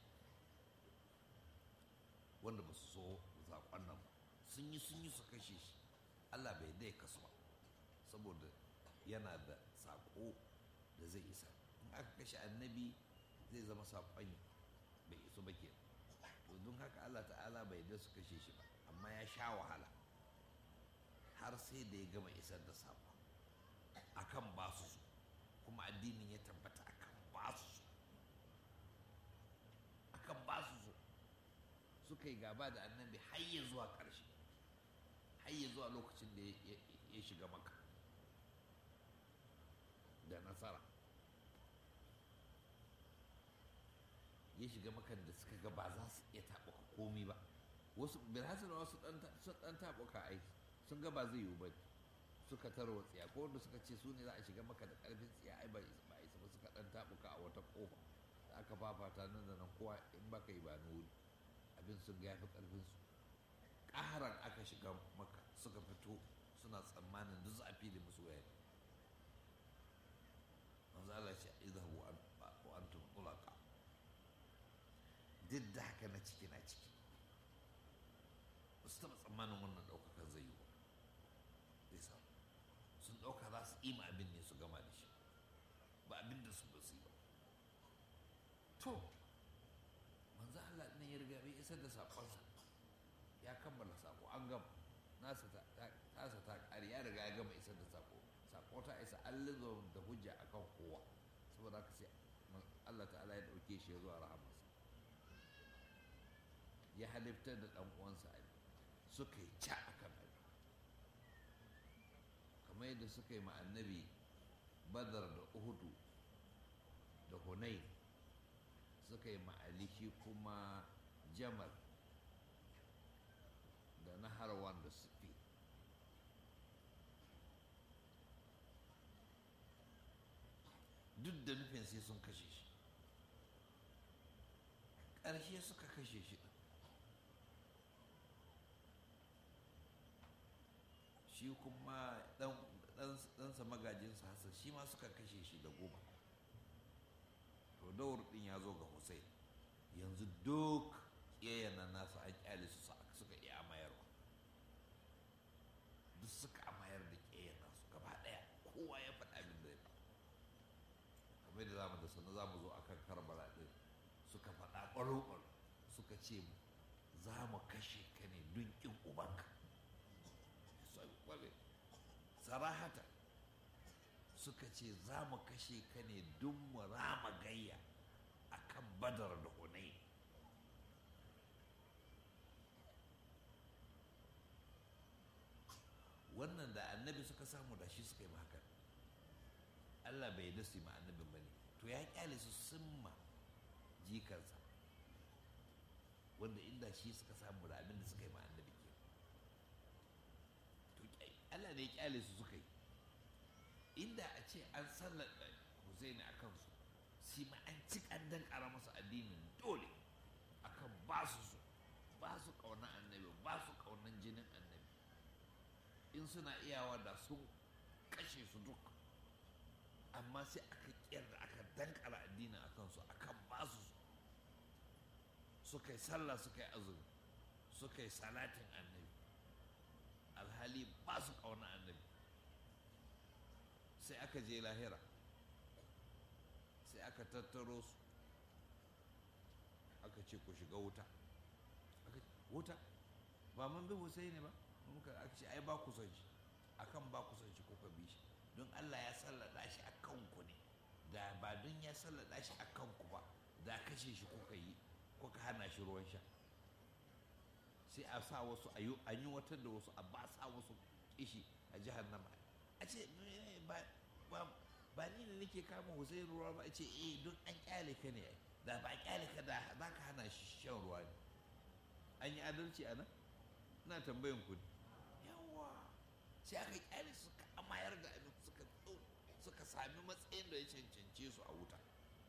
[SPEAKER 1] wanda ba su so zaƙon nan ba, sun yi su kashe shi, Allah bai dai kasu ba saboda yana da saƙo da zai isa. in aka kashe annabi zai zama saƙon bai iso ba ke, to don haka Allah ta'ala bai da su kashe shi ba, amma ya sha wahala har sai da ya gama isar da saƙon akan ba su so, kuma addinin ya tabbata akan ba su so, akan ba su so. suka yi gaba da annabi har ya zuwa ƙarshe, har ya zuwa lokacin da ya shiga maka da nasara, ya shiga makan da suka ga ba za su iya taɓuka komi ba. wasu bilhassan wasu ɗan taɓuka ai sun ga ba zai yiwu ba, suka tarwa tsiya, ko wanda suka ce su ne za a shiga maka da ƙarfin tsiya ai ba isa ba, suka ɗan taɓuka a wata ƙofa da aka fafata nan da nan, kowa in baka yi ba nuri abin sun ga yafi ƙarfinsu. ƙaharan aka shiga maka suka fito suna tsammanin duk za a fili musu wayar. manzo Allah ce idhabu wa antum tulaqa, duk da haka na ciki ba su taɓa tsammanin wannan ɗaukaka ɗauka za su ima abin ne su gama da shi ba abin da su ba su yi ba. To manzo Allah ɗin ya riga bai isar da saƙonsa, ya kammala saƙo, an gama tasa ta ƙari, ya riga ya gama isar da saƙo ta isa, an lizo da hujja akan kowa, saboda haka sai Allah ta'ala ya ɗauke shi ya zuwa rahamarsa, ya halittar da ɗan uwansa Ali, suka yi ca akan Ali kamar yadda suka yi ma annabi Badar da Uhudu da Hunain, suka yi ma Ali shi kuma Jamal da Naharawan da Sufi. Duk da nufin sai sun kashe shi, ƙarshe suka kashe shi. Shi kuma ɗansa magajinsa Hassan shi ma suka kashe shi da goma. To daur ɗin ya zo ga Hussein, yanzu duk yayyana nasu an kyale su suka iya amayarwa, duk suka amayar da yayyana su gaba ɗaya, kowa ya faɗa abin da ya faɗa. Kamar da zamu da sannan zamu zo akan Karbala ɗin, suka faɗa ɓaro-ɓaro, suka ce za mu kashe ka ne don ƙin ubanka. Sarahata suka ce za mu kashe ka ne don mu rama gayya akan Badar da Hunain. Wannan da annabi suka samu da shi suka yi haka, Allah bai da su ma annabin ba ne, to ya kyale su sun ma jikarsa, wanda inda shi suka samu da abin da suka yi ma annabi ke, to Allah ne ya kyale su suka yi. Inda a ce an sallada Husaini a kansu, shi ma an ci an dankara masa addinin dole akan ba su ƙaunar annabi, ba su ƙaunar jinin annabi. In suna iyawa da sun kashe su duk, amma sai aka ƙiyar da aka dankara addinin a kansu akan ba su, suka yi sallah, suka yi azumi, suka yi salatin annabi, alhali ba su ƙauna annabi. Sai aka je lahira, sai aka tattaro su, aka ce ku shiga wuta. Wuta ba mun bi Husaini ba, aka ce ai ba ku son shi, akan ba ku son shi kuka bi shi, don Allah ya sallada shi a kanku ne, da ba don ya sallada shi a kanku ba da kashe shi kuka yi, kuka hana shi ruwan sha. Sai a sa wasu a yi wata da wasu, a ba sa wasu kishi a jahannama, a ce ba ni ne nake kama Hussein ruwa ba, a ce don an kyale ka ne, da ba kyale ka da za ka hana shi shan ruwa ne. An yi adalci a nan? Ina tambayin ku. Yawa sai aka kyale suka amayar da abin, suka sami matsayin da ya cancance su a wuta.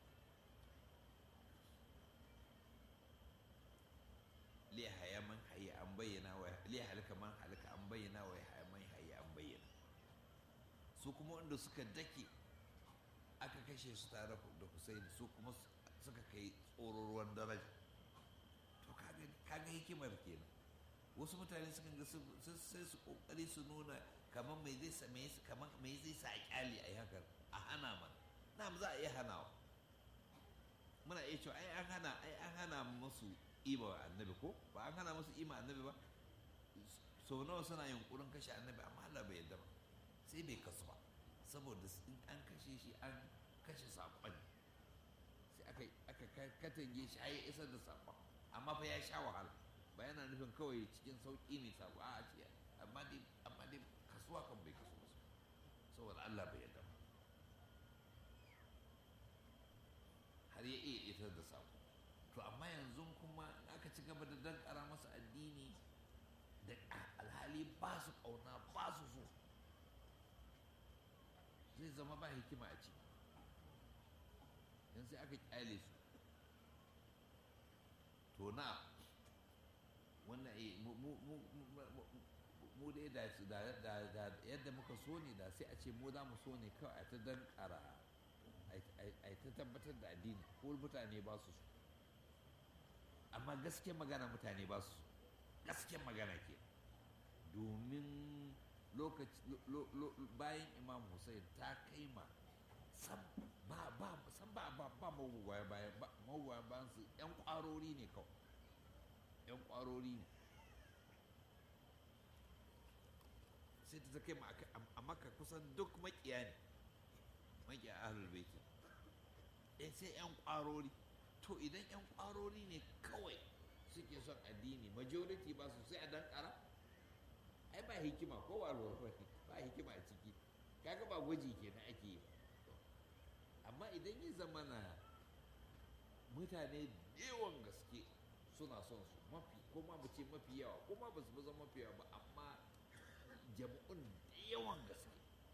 [SPEAKER 1] Lihaya man hayi an bayyana wa lihalika man halika an bayyana wa yahaya man hayi an bayyana. Su kuma wanda suka dake aka kashe su tare da Husaini, su kuma suka kai tsororuwan daraja. To kaga hikimar kenan. Wasu mutane sukan ga sai su kokari su nuna kamar mai zai sa a kyale a yi hakan, a hana mana. Na za a iya hanawa, muna iya cewa an hana musu ima annabi, ko ba an hana musu ima annabi ba. Sau nawa suna yunkurin kashe annabi, amma Allah bai yadda ba, sai bai kasu ba, saboda in an kashe shi an kashe saƙon, sai aka katange shi har ya isar da saƙon, amma fa ya sha wahala. Ba yana nufin kawai cikin sauƙi ne saƙo, a ce amma dai kasuwa kan bai kasu ba, saboda Allah bai yadda ba, har ya iya isar da saƙo. To amma yanzu kuma aka ci gaba da dankara masa addini da alhali ba su ƙauna, ba su so, zai zama ba hikima a ciki. Yanzu sai aka kyale su. To na wannan mu dai da yadda muka so ne, da sai a ce mu za mu so ne kawai a ta dankara, a ta tabbatar da addini, ko mutane ba su so. Amma gaskiyar magana mutane ba su, gaskiyar magana ke, domin bayan imam Hussein ta kai ma san ba magoya bayan su yan kwarori ne kawai, yan kwarori ne. sai ta kai ma a maka kusan duk makiya ne, makiya ahlul baiti, sai yan kwarori. To idan yan kwarori ne kawai suke son addini, majority ba su, sai a dankara. Ai ba hikima ko ba ba hikima a ciki, kaga ba gwaji kenan ake yi. Amma idan ya zama na mutane yawan gaske suna son su, mafi ko ma ce mafi yawa ko ma ba su zama mafi yawa ba, amma jama'un da yawan gaske,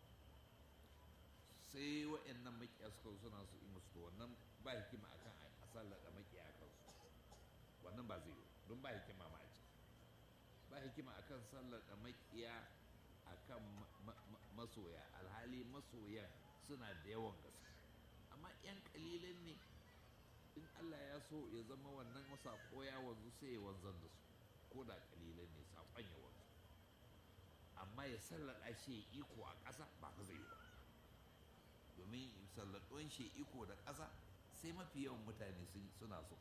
[SPEAKER 1] sai wa'annan makiya suka suna su yi musu, wannan ba hikima akan a sallada makiya kansu, wannan ba zai yi, don ba hikima ma a ciki. Ba hikima akan sallada makiya akan masoya, alhali masoyan suna da yawan gaske, amma yan kalilan ne. In Allah ya so ya zama wannan saƙo ya wanzu, sai ya wanzar da su, ko da kalilan ne saƙon ya wanzu. Amma ya sallada shi iko a ƙasa ba ka zai yi ba, domin sallaɗuwan shi iko da ƙasa sai mafi yawan mutane suna so,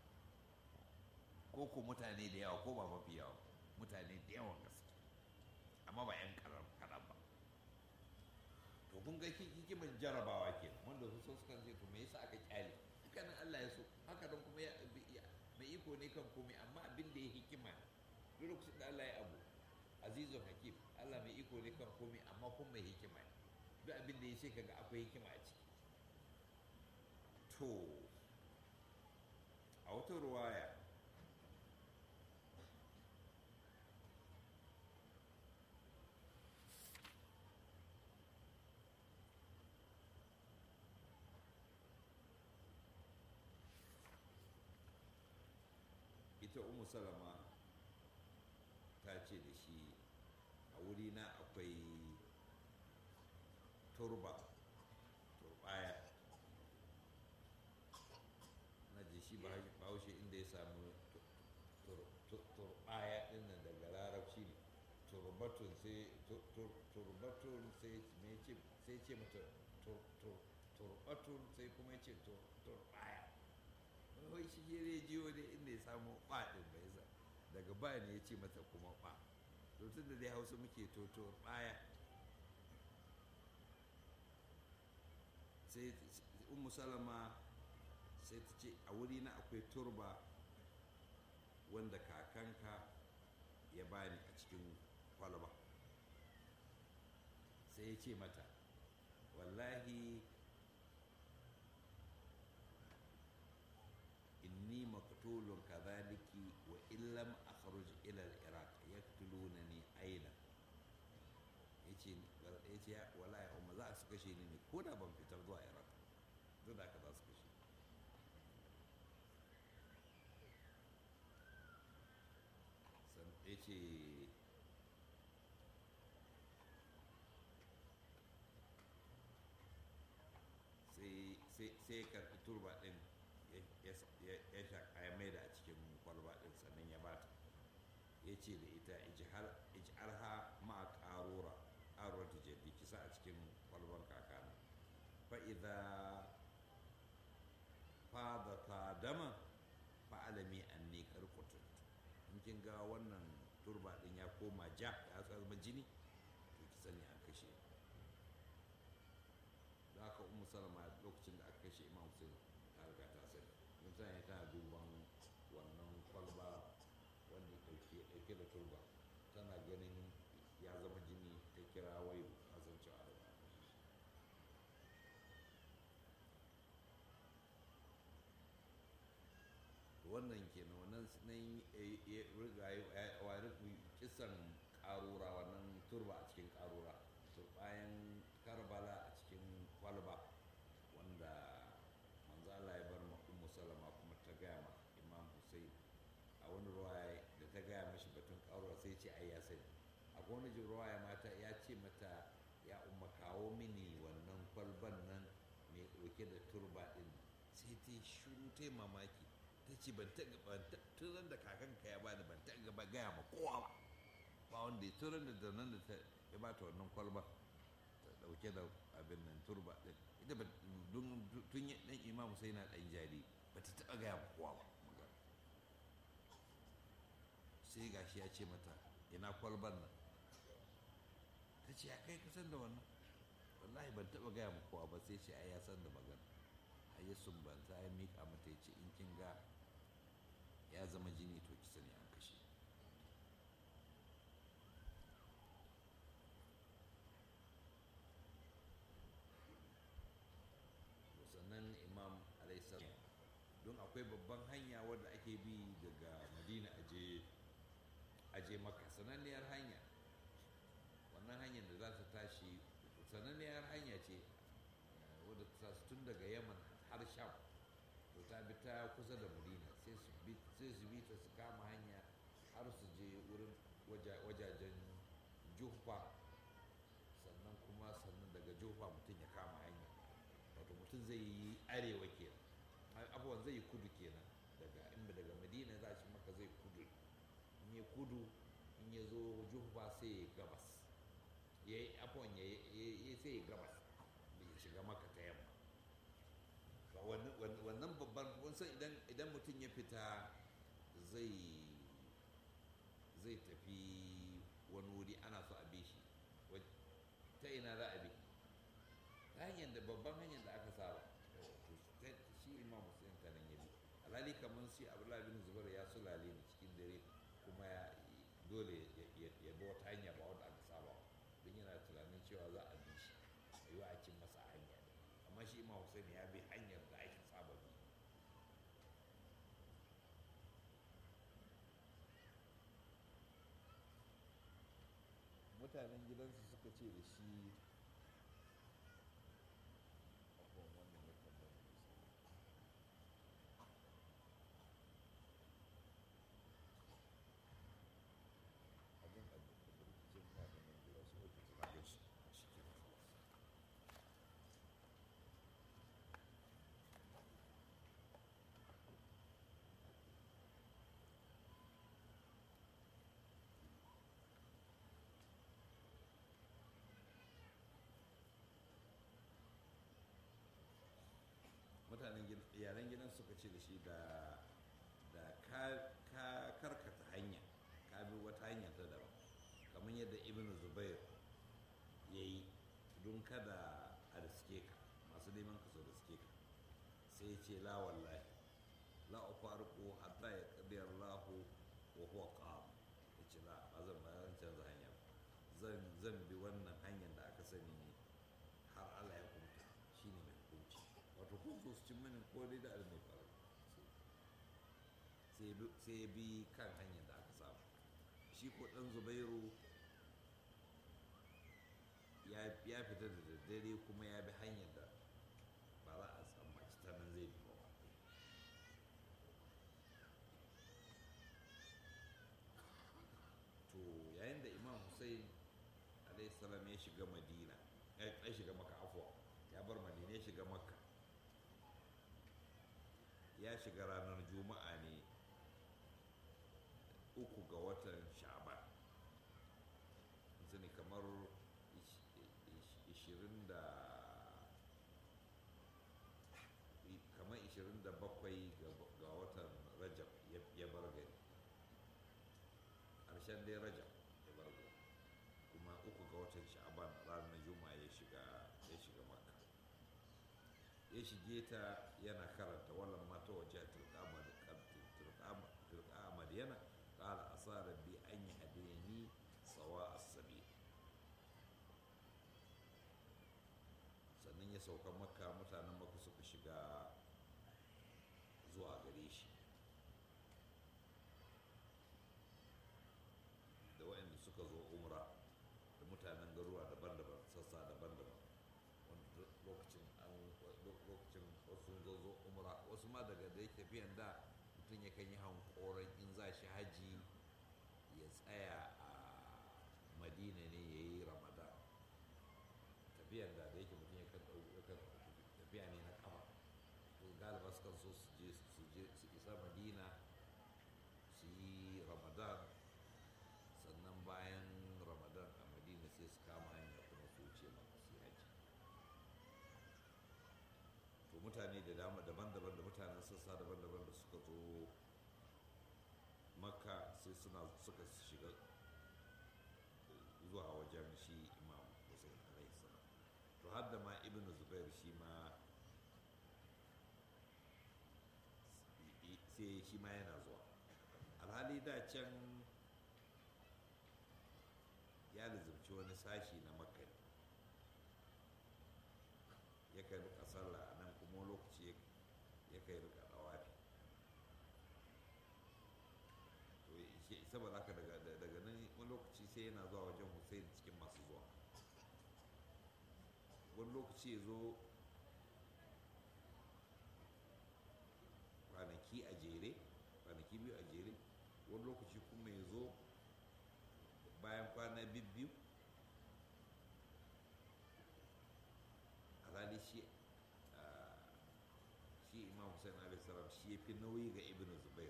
[SPEAKER 1] ko mutane da yawa, ko ba mafi yawa, mutane da yawan gaske, amma ba 'yan kaɗan ba. To kun ga hikiman jarabawa ke, wanda su sukan ce to me yasa aka kyale, haka nan Allah ya so, haka nan kuma mai iko ne kan komai, amma abin da ya hikima duk lokacin da Allah ya abu azizun hakim, Allah mai iko ne kan komai, amma kuma mai hikima ne, duk abin da ya sai kaga akwai hikima a ciki. To a wata ruwaya ita Salama ta ce da shi, a wurina akwai turbaya na ji shi bahaushe inda ya samu turbaya din nan daga larabci ne, turbatun sai ce mata turbatun, sai kuma ya ce turbaya. Wai shi ya rejiyo ne inda ya samu ɓaɗin bai sa, daga ba ne ya ce mata kuma ɓa. To tun da dai hausa muke turbaya. Sai Salama sai ta ce, a wuri na akwai turba wanda kakanka ya bani a cikin kwalba. Sai ya ce mata, wallahi inni maqtulun kadhaliki wa illam akhruj ila al-iraq yaqtulunani aina. yace wallahi umma za su kashe ni ne ko da ban fitar zuwa iraq, duk da haka za su kashe. Ya ce sai karɓi turba ɗin ya shaƙa ya maida a cikin kwalba ɗin, sannan ya bata, ya ce da ita ij'alha ma'a ƙarura ta jaddi, kisa a cikin kwalban kakana, fa'iza fada ta dama fa'alami an ne karkutun. In kin ga wannan turba ɗin ya koma ja, ya zama jini, to ki sani an kashe. Da aka Salama lokacin da aka kashe Imam Hussein ta riga ta sani, mutane tana duban wannan kwalba wanda ɗauke da turba, tana ganin ya zama jini, ta kira wayo a san cewa da ba kashe shi. Wannan kenan, wannan nan ya riga ya kisan ƙarura, wannan turba a cikin ƙarura, bayan Karbala a cikin kwalba, wanda manzo Allah ya bar ma Salama kuma ta gaya ma Imam Hussein. A wani ruwaya da ta gaya mashi batun ƙarura sai ce ai ya sani. A wani ruwaya mata ya ce mata, ya umma kawo mini wannan kwalban nan mai ɗauke da turba ɗin. Sai ta yi shiru, ta yi mamaki, ta ce tun da kakanka ya bani ban ta gaba gaya ma kowa ba, ba wanda ya turan da nan da ya ba ta wannan kwalba ta dauke da abin nan turba din ita ba tun dan imam sai na dan jari ba ta taba gaya ba kowa ba magana sai gashi ya ce mata ina kwalban nan ta ce ya kai kasan da wannan wallahi ban taba gaya ma kowa ba sai ce ai ya san da magana ai ya sumbanta ya mika mata ya ce in kin ga ya zama jini to ki sani an kashe sannan imam alaihissalam don akwai babban hanya wadda ake bi daga madina aje maka sananniyar hanya wannan hanyar da za ta tashi sananniyar hanya ce wadda ta tun daga yaman har sham to ta bi ta kusa da madina sai su bi ta su kama hanya har su je wurin wajajen juhfa sannan kuma sannan daga juhfa mutum ya kama hanya wato mutum zai yi arewa kenan abubuwan zai yi kudu kenan daga madina za shi maka zai kudu in yi kudu in ya zo juhfa sai ya gabas ya yi abubuwan ya sai ya gabas bai shiga maka ta yamma wannan babban wansan idan mutum ya fita zai tafi wani wuri ana so a bi shi ta ina za a bi hanyar da babban hanyar da aka saba shi imam hussein ta nan ya bi alhali kamar shi abdullahi bin zubair ya sulale ne cikin dare kuma ya dole ya bi wata hanya ba wanda aka saba don yana tunanin cewa za a bi shi a yi wa a cin masa hanya amma shi imam hussein ya bi hanyar da ake saba bi mutanen gidansu suka ce da shi wannan ya tabbata abin da rikicin na da nan gida su wata tunanin shi ke mutanen iyalan gidan suka ce da shi da ka karkata hanya ka bi wata hanya ta daban kamar yadda ibn zubair ya yi don kada a riske ka masu neman ka so riske ka sai ya ce la wallahi la ufarqu hatta yaqdi Allahu wa huwa qam ya ce la ba zan canza hanya zan bi wannan hanyar da aka sani ne har Allah ya hukunta shine mai hukunci wato kun so su cin mini ko dai da almai faru sai bi kan hanyar da aka samu shi ko dan zubairu ya fita da daddare kuma ya bi hanyar da ba za a tsammaci ta nan zai bi ba to yayin da imam hussein alaihissalam ya shiga madina ya shiga maka afuwa ya bar madina ya shiga makka ya shiga ranar juma'a ne 3 ga watan sha'ban ne kamar 27 ga watan rajab ya bar gari ƙarshen dai rajab ya bar gari kuma 3 ga watan sha'ban ranar juma'a ya shiga makka ya shige ta yana karanta wannan mata waje turka madiyana ƙara asa rabbi an yi hadiyani tsawa asabi sannan ya sauka makka mutanen makka suka shiga zuwa gare shi da waɗanda suka zo umra da mutanen garuwa daban-daban sassa daban-daban lokacin wasu zo umra wasu ma daga da yake tafiyan da mutum ya kan yi hankoron in za shi haji ya tsaya a madina ne ya yi ramadan tafiyan da yake mutum ya kan tafiya ne na kafa to galiba su kan so su isa madina su yi ramadan sannan bayan ramadan a madina sai su mutane da dama daban-daban da mutanen sassa daban-daban da suka zo makka sai suka shiga zuwa wajen shi imam hussein alaihi salam. to har da ma ibn zubair shi ma sai shi ma yana zuwa. alhali da can ya lizimci wani sashi na makka ne, ya kai rika sallah a nan kuma lokaci ya kai rika dawafi. to saboda haka daga nan wani lokaci sai yana zuwa wajen hussein cikin masu zuwa, wani lokaci ya zo kwanaki a jere, kwanaki biyu a jere, wani lokaci kuma ya zo bayan kwana biyu. alhali shi imam hussein alaihi salam shi ya fi nauyi ga ibn zubair,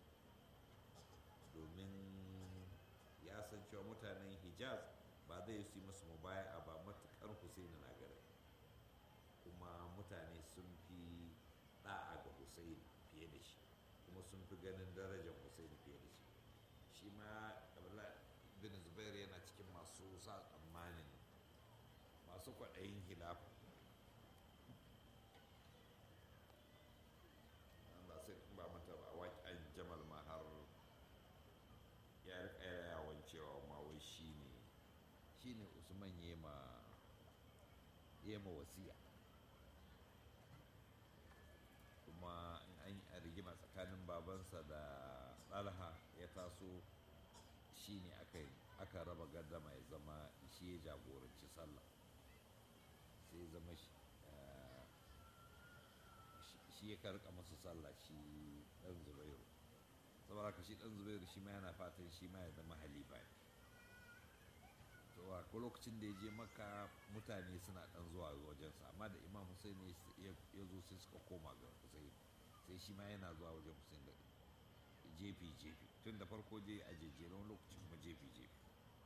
[SPEAKER 1] domin ya san cewa mutanen hijaz ba zai su yi masu mubaya ba matukar hussein na gare, kuma mutane sun fi da'a ga hussein fiye da shi, kuma sun fi ganin darajar hussein fiye da shi. shi ma ibn zubair yana cikin masu sa tsammanin masu kwaɗayin hilafa. ba sai ba mata ba waƙen jamal ma har ya rika yawon cewa ma wai shine usman yema wasiya, kuma in an rigima tsakanin babansa da ɗalha ya taso shi ne aka raba gardama ya zama shi ya jagoranci sallah, sai ya zama shi ya karka masu sallah shi ɗan zubairu. saboda haka shi ɗan zubairu shi ma yana fatan shi ma ya zama halifa ne. to ko lokacin da ya je maka mutane suna ɗan zuwa wajensa, amma da imam hussein ya zo sai suka koma ga hussein, sai shi ma yana zuwa wajen hussein da jefi-jefi, tun da farko je a jejjeron lokaci kuma jefi-jefi.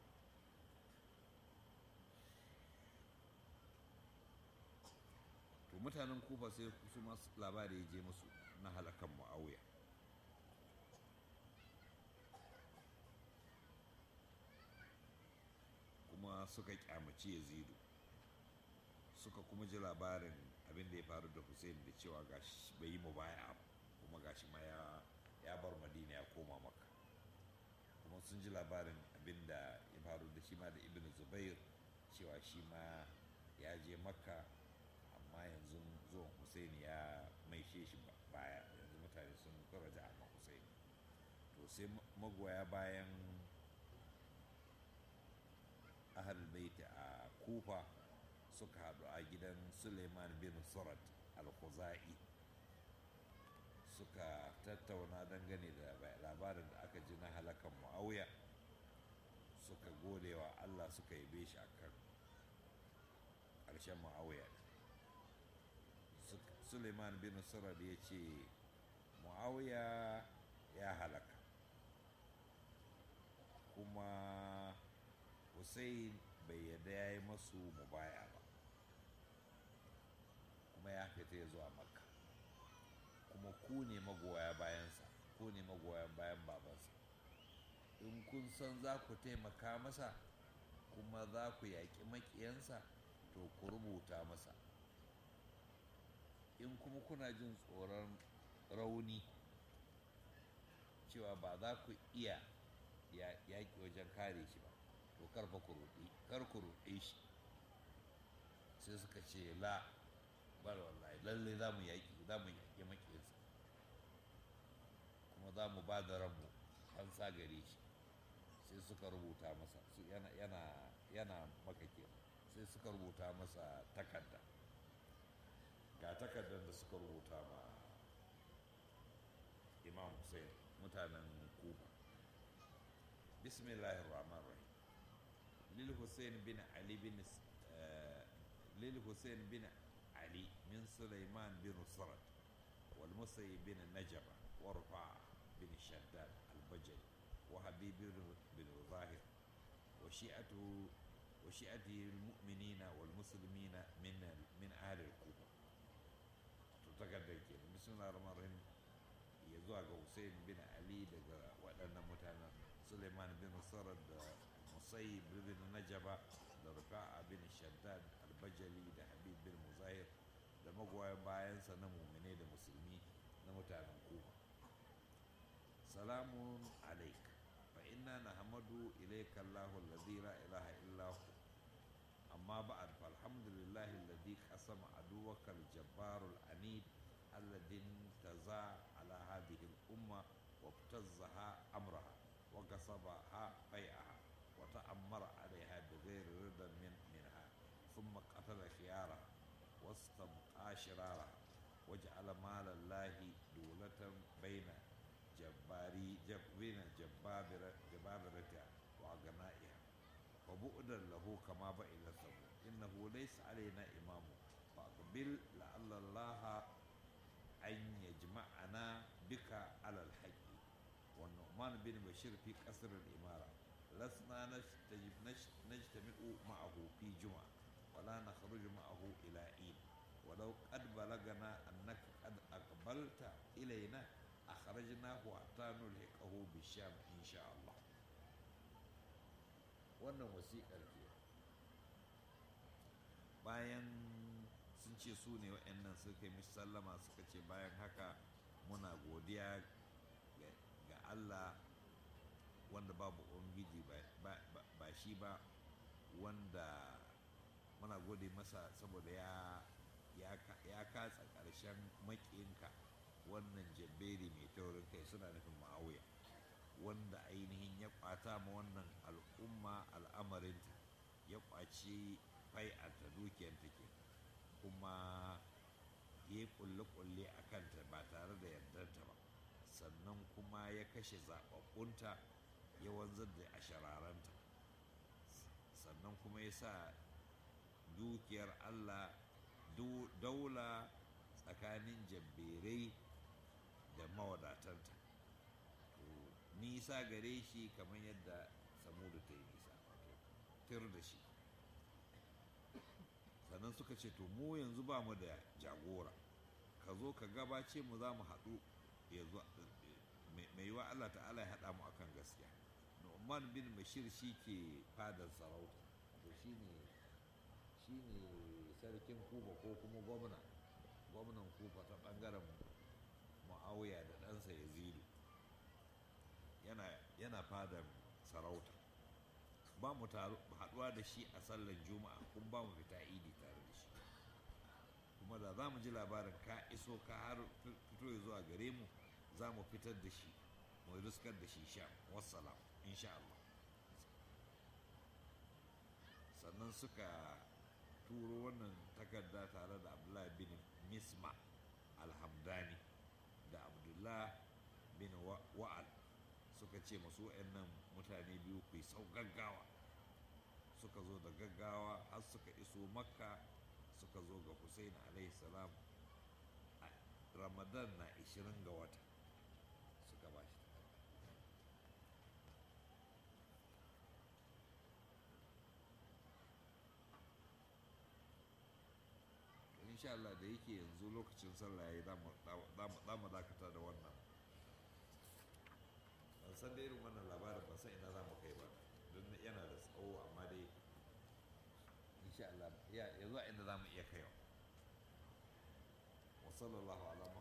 [SPEAKER 1] to mutanen kufa sai su masu labari ya je musu na halakan mu'awiya. kuma suka kyamaci yazidu, suka kuma ji labarin abin da ya faru da hussein da cewa gashi bai yi mubaya kuma gashi ma ya bar madina ya koma maka, kuma sun ji labarin abin da ya faru da shi ma da ibn zubair cewa shi ma ya je makka, amma yanzu zuwan hussein ya maishe shi baya, yanzu mutane sun karaja a hussein. to sai magoya bayan ahal baiti a kufa suka haɗu a gidan suleiman bin surat al-khuzai, suka tattauna dangane da labarin da aka ji na halakan mu'awiya, suka gode wa allah, suka yabe shi akan ƙarshen mu'awiya. suleiman bin surat ya ce mu'awiya ya halaka, kuma hussein bai yadda ya yi masu mubaya ba, kuma ya fita ya zuwa makka, kuma ku ne magoya bayansa, ku ne magoya bayan babansa. in kun san za ku taimaka masa kuma za ku yaƙi maƙiyansa, to ku rubuta masa. in kuma kuna jin tsoron rauni cewa ba za ku iya yaƙi wajen kare shi ba, to kar ku ruɗe shi. sai suka ce la bar wallahi lalle za mu yaƙi maƙiyarsa, kuma za mu ba da ranmu an sa gare shi. sai suka rubuta masa yana makake, sai suka rubuta masa takarda, ga takardar da suka rubuta ma imam hussein mutanen kufa. bismillahir rahmanir rahim. للحسين بن علي من سليمان بن سرد والمسيب بن نجبة ورفاعة بن شداد البجلي وحبيب بن ظاهر وشيعته المؤمنين والمسلمين من أهل الكوفة. takardar ke bismillahir rahmanir rahim ya zuwa ga Hussein bin Ali daga waɗannan mutanen Suleiman bin Sarar da Musayyib bin Najaba da Rufa'a bin Shaddad al-Bajali da Habib bin Muzahir da magoyan bayansa na mumine da musulmi na mutanen Kufa. Salamun alaik fa inna nahmadu ilayka Allahu alladhi la ilaha illa hu amma ba'd falhamdulillahi alladhi qasama aduwaka al-jabbar al-anid الذي انتزع على هذه الأمة وابتزها أمرها وقصبها بيعها وتأمر عليها بغير رضا منها ثم قتل خيارها واستبقى شرارها وجعل مال الله دولة بين جبابرتها وأغنائها وبؤدا له كما بئل ثمود إنه ليس علينا إمام فأقبل لعل الله أن يجمعنا بك على الحق. والنعمان بن بشير في قصر الإمارة لسنا نجتمع معه في جمعة ولا نخرج معه إلى عيد ولو قد بلغنا أنك قد أقبلت إلينا أخرجناه حتى نلحقه بالشام إن شاء الله. wannan wasiƙar ke bayan sun ce su ne waɗannan suka yi mishi sallama suka ce bayan haka muna godiya ga Allah wanda babu ubangiji ba shi ba, wanda muna gode masa saboda ya katsa ƙarshen maƙinka wannan jabberi mai taurin kai, suna nufin Muawiya, wanda ainihin ya kwata ma wannan al'umma al'amarinta, ya kwaci fai'arta dukiyarta ke, kuma ya yi kulle-kulle a kanta ba tare da yardarta ba, sannan kuma ya kashe zaɓaɓɓunta ya wanzar da ashararanta, sannan kuma ya sa dukiyar Allah daula tsakanin jabberai da mawadatanta, nisa gare shi kamar yadda samudu ta yi nisa, tir da shi. Sannan suka ce to mu yanzu ba mu da jagora, ka zo ka gabace mu za mu haɗu mai yiwa Allah ta'ala ya haɗa mu akan gaskiya. Nu'man bin Bashir shi ke fadar sarauta, to shi ne sarkin Kufa ko kuma gwamnan Kufa ta ɓangaren Muawiya da ɗansa Yazidu, yana fadar sarauta. Ba mu haɗuwa da shi a sallar juma'a, kun ba mu fita idi tare da shi, kuma da za mu ji labarin ka iso ka har fito zuwa gare mu, za mu fitar da shi mu riskar da shi sha wassalam insha Allah. Sannan suka turo wannan takarda tare da Abdullah bin Misma alhamdani da Abdullah bin Wa'al, suka ce masu wa'annan mutane biyu ku yi sau gaggawa. Suka zo da gaggawa har suka iso Makka, suka zo ga Hussein alaihi salam a Ramadan na 20 ga wata, suka ba shi insha Allah. Da yake yanzu lokacin sallah yayi, za mu dakata da wannan. Ban san da irin wannan labarin, ban san ina za mu kai ba don yana da tsawo, amma dai insha Allah ya zuwa inda za mu iya kaiwa. wa sallallahu ala